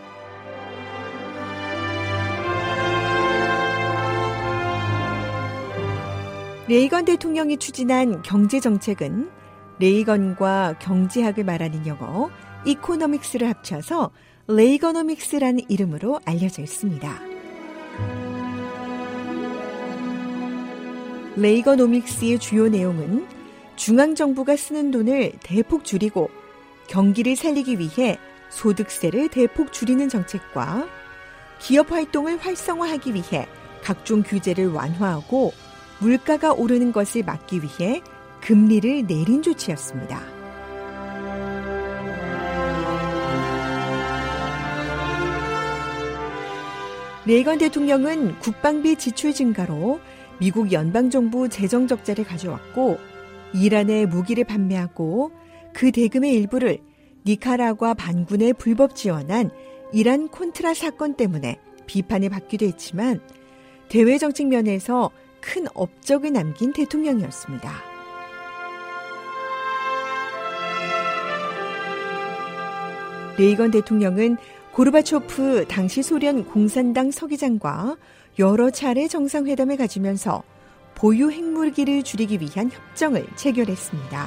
레이건 대통령이 추진한 경제정책은 레이건과 경제학을 말하는 용어 이코노믹스를 합쳐서 레이거노믹스라는 이름으로 알려져 있습니다. 레이거노믹스의 주요 내용은 중앙정부가 쓰는 돈을 대폭 줄이고 경기를 살리기 위해 소득세를 대폭 줄이는 정책과 기업 활동을 활성화하기 위해 각종 규제를 완화하고 물가가 오르는 것을 막기 위해 금리를 내린 조치였습니다. 레이건 대통령은 국방비 지출 증가로 미국 연방정부 재정 적자를 가져왔고 이란에 무기를 판매하고 그 대금의 일부를 니카라과 반군에 불법 지원한 이란 콘트라 사건 때문에 비판을 받기도 했지만 대외 정책 면에서 큰 업적을 남긴 대통령이었습니다. 레이건 대통령은 고르바초프 당시 소련 공산당 서기장과 여러 차례 정상회담을 가지면서 보유 핵무기를 줄이기 위한 협정을 체결했습니다.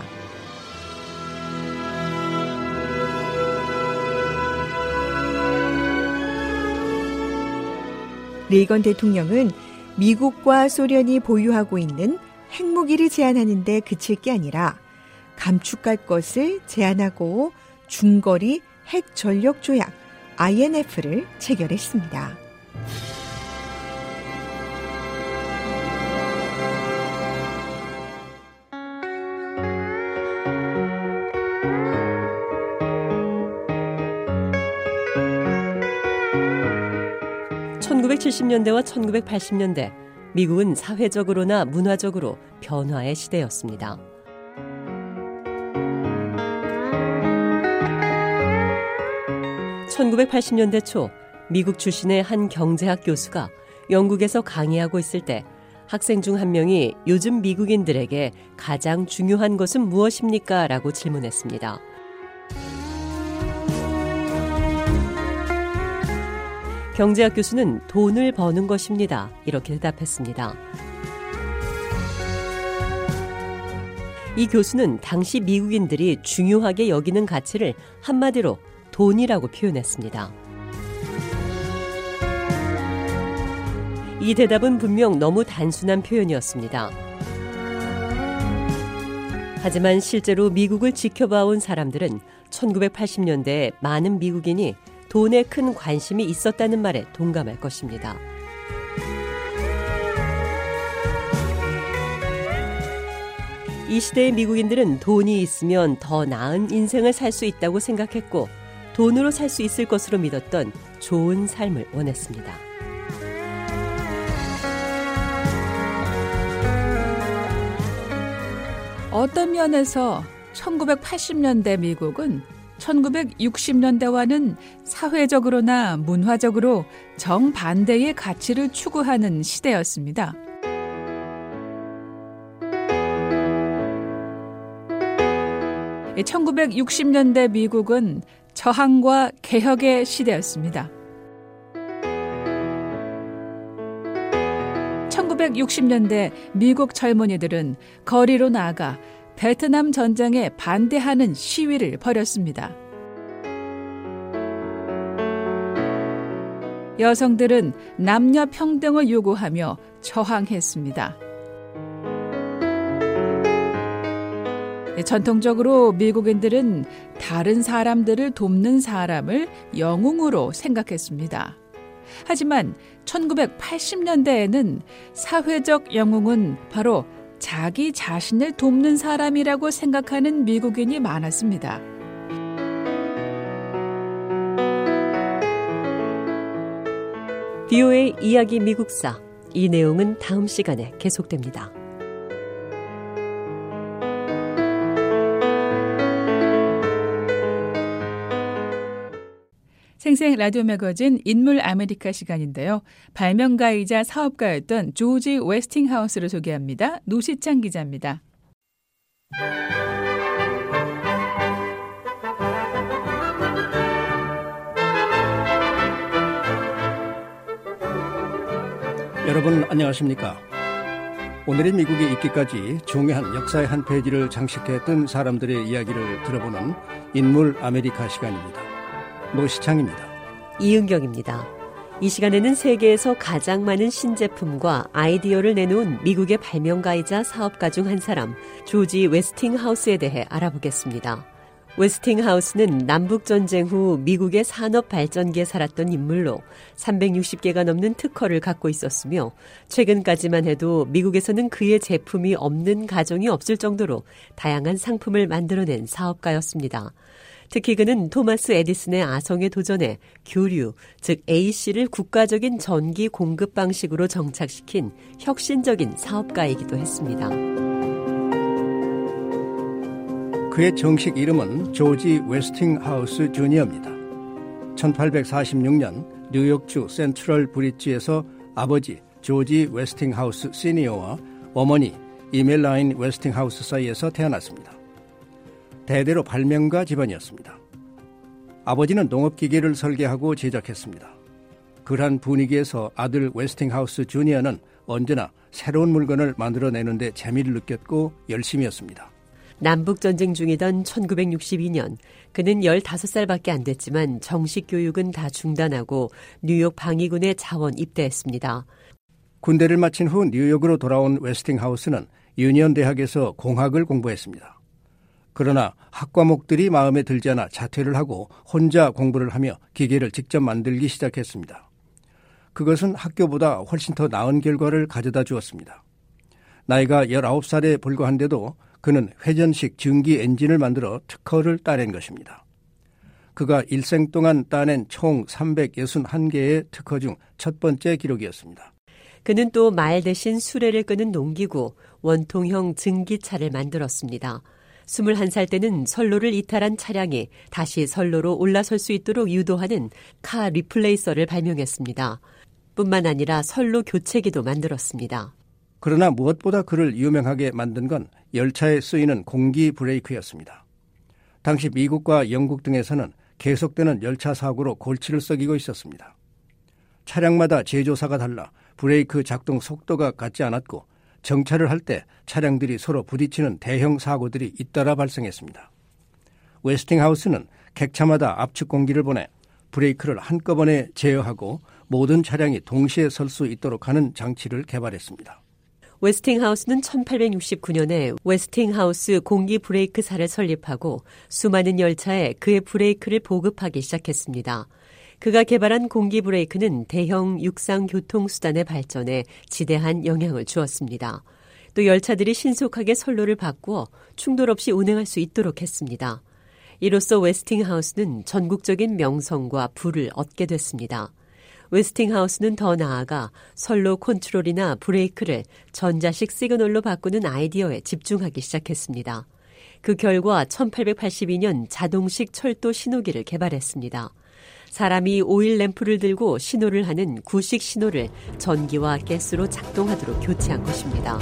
레이건 대통령은 미국과 소련이 보유하고 있는 핵무기를 제한하는 데 그칠 게 아니라 감축할 것을 제한하고 중거리 핵 전력 조약 INF를 체결했습니다. 1970년대와 1980년대 미국은 사회적으로나 문화적으로 변화의 시대였습니다. (1980년대) 초 미국 출신의 한 경제학 교수가 영국에서 강의하고 있을 때 학생 중 한 명이 요즘 미국인들에게 가장 중요한 것은 무엇입니까? 라고 질문했습니다. 경제학 교수는 돈을 버는 것입니다. 이렇게 대답했습니다. 이 교수는 당시 미국인들이 중요하게 여기는 가치를 한마디로 돈이라고 표현했습니다. 이 대답은 분명 너무 단순한 표현이었습니다. 하지만 실제로 미국을 지켜봐온 사람들은 1980년대에 많은 미국인이 돈에 큰 관심이 있었다는 말에 동감할 것입니다. 이 시대의 미국인들은 돈이 있으면 더 나은 인생을 살 수 있다고 생각했고 돈으로 살 수 있을 것으로 믿었던 좋은 삶을 원했습니다. 어떤 면에서 1980년대 미국은 1960년대와는 사회적으로나 문화적으로 정반대의 가치를 추구하는 시대였습니다. 이 1960년대 미국은 저항과 개혁의 시대였습니다. 1960년대 미국 젊은이들은 거리로 나아가 베트남 전쟁에 반대하는 시위를 벌였습니다. 여성들은 남녀 평등을 요구하며 저항했습니다. 전통적으로 미국인들은 다른 사람들을 돕는 사람을 영웅으로 생각했습니다. 하지만 1980년대에는 사회적 영웅은 바로 자기 자신을 돕는 사람이라고 생각하는 미국인이 많았습니다. VOA 이야기 미국사, 이 내용은 다음 시간에 계속됩니다. 생생 라디오 매거진 인물 아메리카 시간인데요. 발명가이자 사업가였던 조지 웨스팅하우스를 소개합니다. 노시창 기자입니다. 여러분 안녕하십니까? 오늘의 미국에 있기까지 중요한 역사의 한 페이지를 장식했던 사람들의 이야기를 들어보는 인물 아메리카 시간입니다. 노시창입니다. 이은경입니다. 이 시간에는 세계에서 가장 많은 신제품과 아이디어를 내놓은 미국의 발명가이자 사업가 중 한 사람, 조지 웨스팅하우스에 대해 알아보겠습니다. 웨스팅하우스는 남북전쟁 후 미국의 산업발전기에 살았던 인물로 360개가 넘는 특허를 갖고 있었으며 최근까지만 해도 미국에서는 그의 제품이 없는 가정이 없을 정도로 다양한 상품을 만들어낸 사업가였습니다. 특히 그는 토마스 에디슨의 아성에 도전해 교류, 즉 AC를 국가적인 전기 공급 방식으로 정착시킨 혁신적인 사업가이기도 했습니다. 그의 정식 이름은 조지 웨스팅하우스 주니어입니다. 1846년 뉴욕주 센트럴 브릿지에서 아버지 조지 웨스팅하우스 시니어와 어머니 이멜라인 웨스팅하우스 사이에서 태어났습니다. 대대로 발명가 집안이었습니다. 아버지는 농업기계를 설계하고 제작했습니다. 그러한 분위기에서 아들 웨스팅하우스 주니어는 언제나 새로운 물건을 만들어내는데 재미를 느꼈고 열심이었습니다. 남북전쟁 중이던 1962년 그는 15살밖에 안 됐지만 정식 교육은 다 중단하고 뉴욕 방위군에 자원 입대했습니다. 군대를 마친 후 뉴욕으로 돌아온 웨스팅하우스는 유니언 대학에서 공학을 공부했습니다. 그러나 학과목들이 마음에 들지 않아 자퇴를 하고 혼자 공부를 하며 기계를 직접 만들기 시작했습니다. 그것은 학교보다 훨씬 더 나은 결과를 가져다 주었습니다. 나이가 19살에 불과한데도 그는 회전식 증기 엔진을 만들어 특허를 따낸 것입니다. 그가 일생 동안 따낸 총 361개의 특허 중 첫 번째 기록이었습니다. 그는 또 말 대신 수레를 끄는 농기구, 원통형 증기차를 만들었습니다. 21살 때는 선로를 이탈한 차량이 다시 선로로 올라설 수 있도록 유도하는 카 리플레이서를 발명했습니다. 뿐만 아니라 선로 교체기도 만들었습니다. 그러나 무엇보다 그를 유명하게 만든 건 열차에 쓰이는 공기 브레이크였습니다. 당시 미국과 영국 등에서는 계속되는 열차 사고로 골치를 썩이고 있었습니다. 차량마다 제조사가 달라 브레이크 작동 속도가 같지 않았고 정차를 할 때 차량들이 서로 부딪히는 대형 사고들이 잇따라 발생했습니다. 웨스팅하우스는 객차마다 압축 공기를 보내 브레이크를 한꺼번에 제어하고 모든 차량이 동시에 설 수 있도록 하는 장치를 개발했습니다. 웨스팅하우스는 1869년에 웨스팅하우스 공기 브레이크사를 설립하고 수많은 열차에 그의 브레이크를 보급하기 시작했습니다. 그가 개발한 공기 브레이크는 대형 육상 교통수단의 발전에 지대한 영향을 주었습니다. 또 열차들이 신속하게 선로를 바꾸어 충돌 없이 운행할 수 있도록 했습니다. 이로써 웨스팅하우스는 전국적인 명성과 부를 얻게 됐습니다. 웨스팅하우스는 더 나아가 선로 컨트롤이나 브레이크를 전자식 시그널로 바꾸는 아이디어에 집중하기 시작했습니다. 그 결과 1882년 자동식 철도 신호기를 개발했습니다. 사람이 오일 램프를 들고 신호를 하는 구식 신호를 전기와 가스로 작동하도록 교체한 것입니다.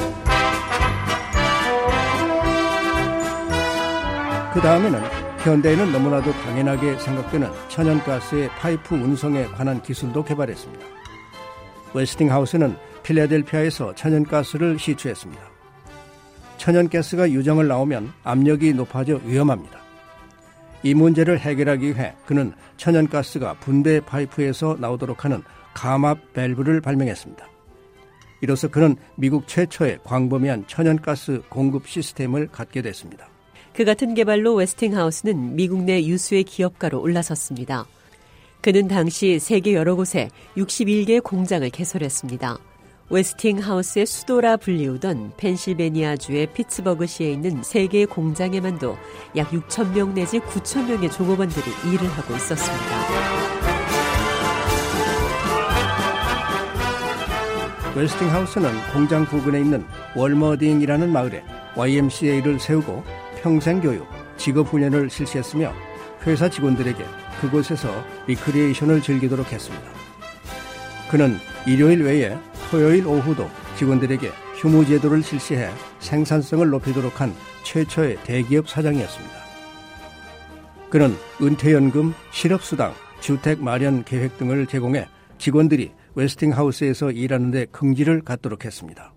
그 다음에는 현대에는 너무나도 당연하게 생각되는 천연가스의 파이프 운송에 관한 기술도 개발했습니다. 웨스팅하우스는 필라델피아에서 천연가스를 시추했습니다. 천연가스가 유정을 나오면 압력이 높아져 위험합니다. 이 문제를 해결하기 위해 그는 천연가스가 분배 파이프에서 나오도록 하는 감압 밸브를 발명했습니다. 이로써 그는 미국 최초의 광범위한 천연가스 공급 시스템을 갖게 됐습니다. 그 같은 개발로 웨스팅하우스는 미국 내 유수의 기업가로 올라섰습니다. 그는 당시 세계 여러 곳에 61개의 공장을 개설했습니다. 웨스팅하우스의 수도라 불리우던 펜실베니아주의 피츠버그시에 있는 3개의 공장에만도 약 6,000명 내지 9,000명의 종업원들이 일을 하고 있었습니다. 웨스팅하우스는 공장 부근에 있는 월머딩이라는 마을에 YMCA를 세우고 평생교육, 직업훈련을 실시했으며 회사 직원들에게 그곳에서 리크리에이션을 즐기도록 했습니다. 그는 일요일 외에 토요일 오후도 직원들에게 휴무 제도를 실시해 생산성을 높이도록 한 최초의 대기업 사장이었습니다. 그는 은퇴연금, 실업수당, 주택 마련 계획 등을 제공해 직원들이 웨스팅하우스에서 일하는 데 긍지를 갖도록 했습니다.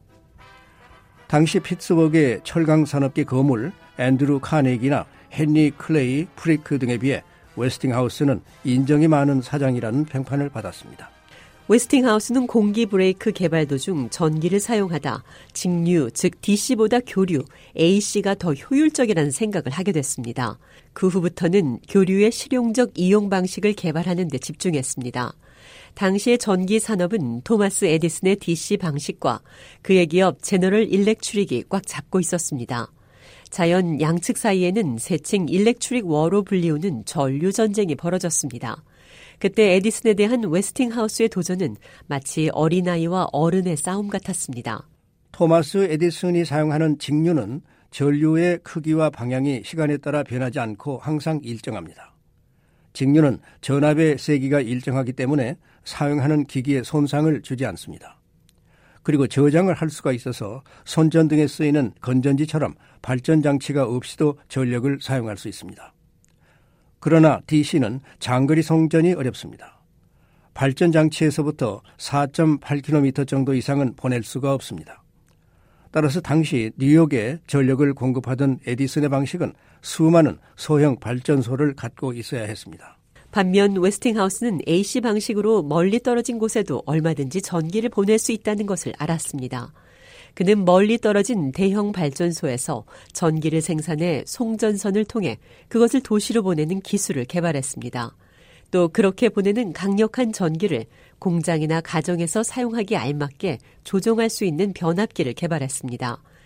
당시 피츠버그의 철강산업계 거물 앤드루 카네기나 헨리 클레이 프리크 등에 비해 웨스팅하우스는 인정이 많은 사장이라는 평판을 받았습니다. 웨스팅하우스는 공기 브레이크 개발 도중 전기를 사용하다 직류, 즉 DC보다 교류, AC가 더 효율적이라는 생각을 하게 됐습니다. 그 후부터는 교류의 실용적 이용 방식을 개발하는 데 집중했습니다. 당시의 전기 산업은 토마스 에디슨의 DC 방식과 그의 기업 제너럴 일렉트릭이 꽉 잡고 있었습니다. 자연 양측 사이에는 세칭 일렉트릭 워로 불리우는 전류 전쟁이 벌어졌습니다. 그때 에디슨에 대한 웨스팅하우스의 도전은 마치 어린아이와 어른의 싸움 같았습니다. 토마스 에디슨이 사용하는 직류는 전류의 크기와 방향이 시간에 따라 변하지 않고 항상 일정합니다. 직류는 전압의 세기가 일정하기 때문에 사용하는 기기에 손상을 주지 않습니다. 그리고 저장을 할 수가 있어서 손전 등에 쓰이는 건전지처럼 발전 장치가 없이도 전력을 사용할 수 있습니다. 그러나 DC는 장거리 송전이 어렵습니다. 발전 장치에서부터 4.8km 정도 이상은 보낼 수가 없습니다. 따라서 당시 뉴욕에 전력을 공급하던 에디슨의 방식은 수많은 소형 발전소를 갖고 있어야 했습니다. 반면 웨스팅하우스는 AC 방식으로 멀리 떨어진 곳에도 얼마든지 전기를 보낼 수 있다는 것을 알았습니다. 그는 멀리 떨어진 대형 발전소에서 전기를 생산해 송전선을 통해 그것을 도시로 보내는 기술을 개발했습니다. 또 그렇게 보내는 강력한 전기를 공장이나 가정에서 사용하기 알맞게 조종할 수 있는 변압기를 개발했습니다.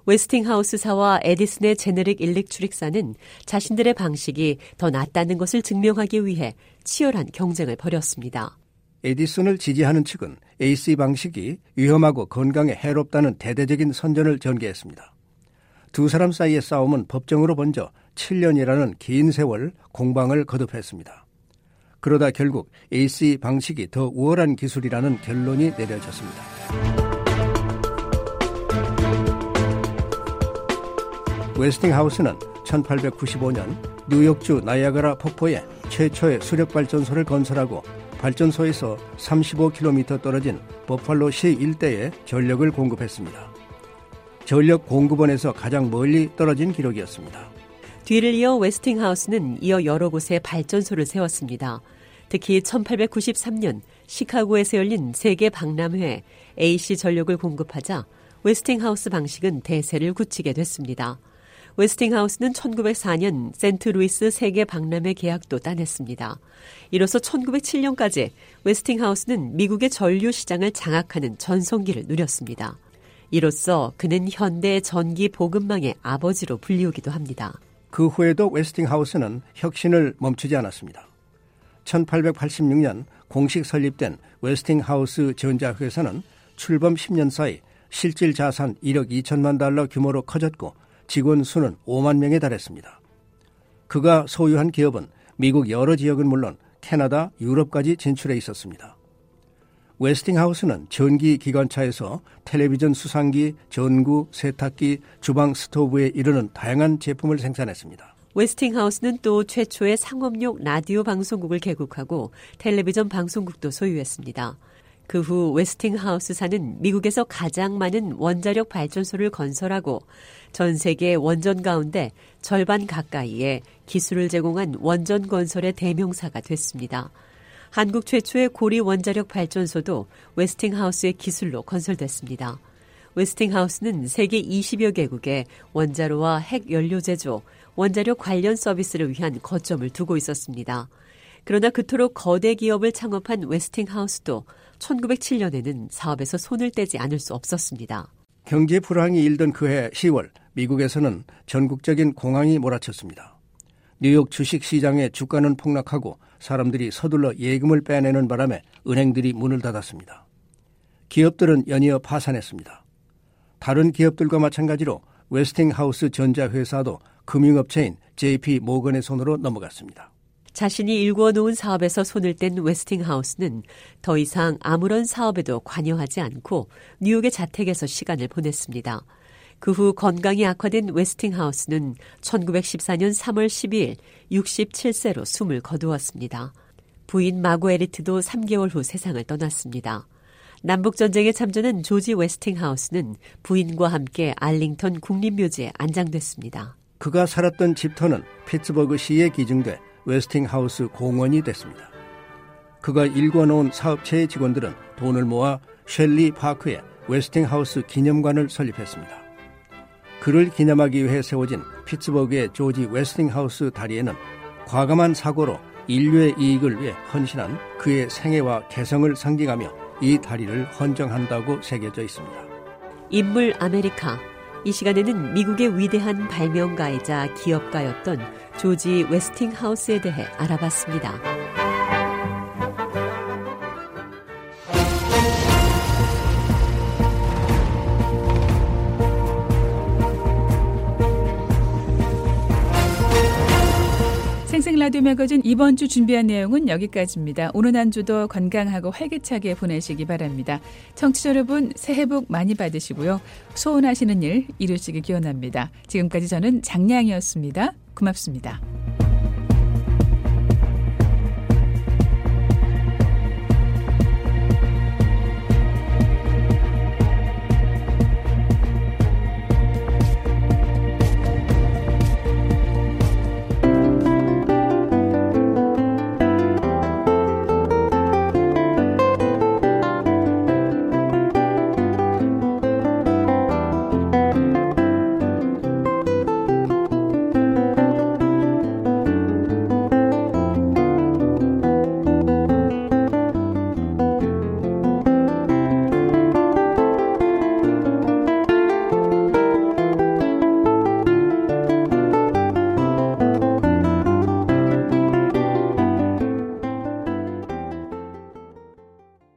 웨스팅하우스사와 에디슨의 제네릭 일렉트릭사는 자신들의 방식이 더 낫다는 것을 증명하기 위해 치열한 경쟁을 벌였습니다. 에디슨을 지지하는 측은 AC 방식이 위험하고 건강에 해롭다는 대대적인 선전을 전개했습니다. 두 사람 사이의 싸움은 법정으로 번져 7년이라는 긴 세월 공방을 거듭했습니다. 그러다 결국 AC 방식이 더 우월한 기술이라는 결론이 내려졌습니다. 웨스팅하우스는 1895년 뉴욕주 나이아가라 폭포에 최초의 수력발전소를 건설하고 발전소에서 35km 떨어진 버팔로시 일대에 전력을 공급했습니다. 전력 공급원에서 가장 멀리 떨어진 기록이었습니다. 뒤를 이어 웨스팅하우스는 이어 여러 곳에 발전소를 세웠습니다. 특히 1893년 시카고에서 열린 세계 박람회에 AC 전력을 공급하자 웨스팅하우스 방식은 대세를 굳히게 됐습니다. 웨스팅하우스는 1904년 세인트루이스 세계 박람회 계약도 따냈습니다. 이로써 1907년까지 웨스팅하우스는 미국의 전류 시장을 장악하는 전성기를 누렸습니다. 이로써 그는 현대 전기 보급망의 아버지로 불리우기도 합니다. 그 후에도 웨스팅하우스는 혁신을 멈추지 않았습니다. 1886년 공식 설립된 웨스팅하우스 전자회사는 출범 10년 사이 실질 자산 1억 2천만 달러 규모로 커졌고 직원 수는 5만 명에 달했습니다. 그가 소유한 기업은 미국 여러 지역은 물론 캐나다, 유럽까지 진출해 있었습니다. 웨스팅하우스는 전기 기관차에서 텔레비전 수상기, 전구, 세탁기, 주방 스토브에 이르는 다양한 제품을 생산했습니다. 웨스팅하우스는 또 최초의 상업용 라디오 방송국을 개국하고 텔레비전 방송국도 소유했습니다. 그 후 웨스팅하우스사는 미국에서 가장 많은 원자력 발전소를 건설하고 전 세계 원전 가운데 절반 가까이에 기술을 제공한 원전 건설의 대명사가 됐습니다. 한국 최초의 고리 원자력 발전소도 웨스팅하우스의 기술로 건설됐습니다. 웨스팅하우스는 세계 20여 개국에 원자로와 핵연료 제조, 원자력 관련 서비스를 위한 거점을 두고 있었습니다. 그러나 그토록 거대 기업을 창업한 웨스팅하우스도 1907년에는 사업에서 손을 떼지 않을 수 없었습니다. 경제 불황이 일던 그해 10월 미국에서는 전국적인 공황이 몰아쳤습니다. 뉴욕 주식시장의 주가는 폭락하고 사람들이 서둘러 예금을 빼내는 바람에 은행들이 문을 닫았습니다. 기업들은 연이어 파산했습니다. 다른 기업들과 마찬가지로 웨스팅하우스 전자회사도 금융업체인 JP 모건의 손으로 넘어갔습니다. 자신이 일구어 놓은 사업에서 손을 뗀 웨스팅하우스는 더 이상 아무런 사업에도 관여하지 않고 뉴욕의 자택에서 시간을 보냈습니다. 그 후 건강이 악화된 웨스팅하우스는 1914년 3월 12일 67세로 숨을 거두었습니다. 부인 마고 에리트도 3개월 후 세상을 떠났습니다. 남북전쟁에 참전한 조지 웨스팅하우스는 부인과 함께 알링턴 국립묘지에 안장됐습니다. 그가 살았던 집터는 피츠버그시에 기증돼 웨스팅하우스 공원이 됐습니다. 그가 일궈놓은 사업체의 직원들은 돈을 모아 셸리 파크에 웨스팅하우스 기념관을 설립했습니다. 그를 기념하기 위해 세워진 피츠버그의 조지 웨스팅하우스 다리에는 과감한 사고로 인류의 이익을 위해 헌신한 그의 생애와 개성을 상징하며 이 다리를 헌정한다고 새겨져 있습니다. 인물 아메리카. 이 시간에는 미국의 위대한 발명가이자 기업가였던 조지 웨스팅하우스에 대해 알아봤습니다. 생생라디오 매거진 이번 주 준비한 내용은 여기까지입니다. 오늘 한 주도 건강하고 활기차게 보내시기 바랍니다. 청취자 여러분 새해 복 많이 받으시고요. 소원하시는 일 이루시기 기원합니다. 지금까지 저는 장량이었습니다. 고맙습니다.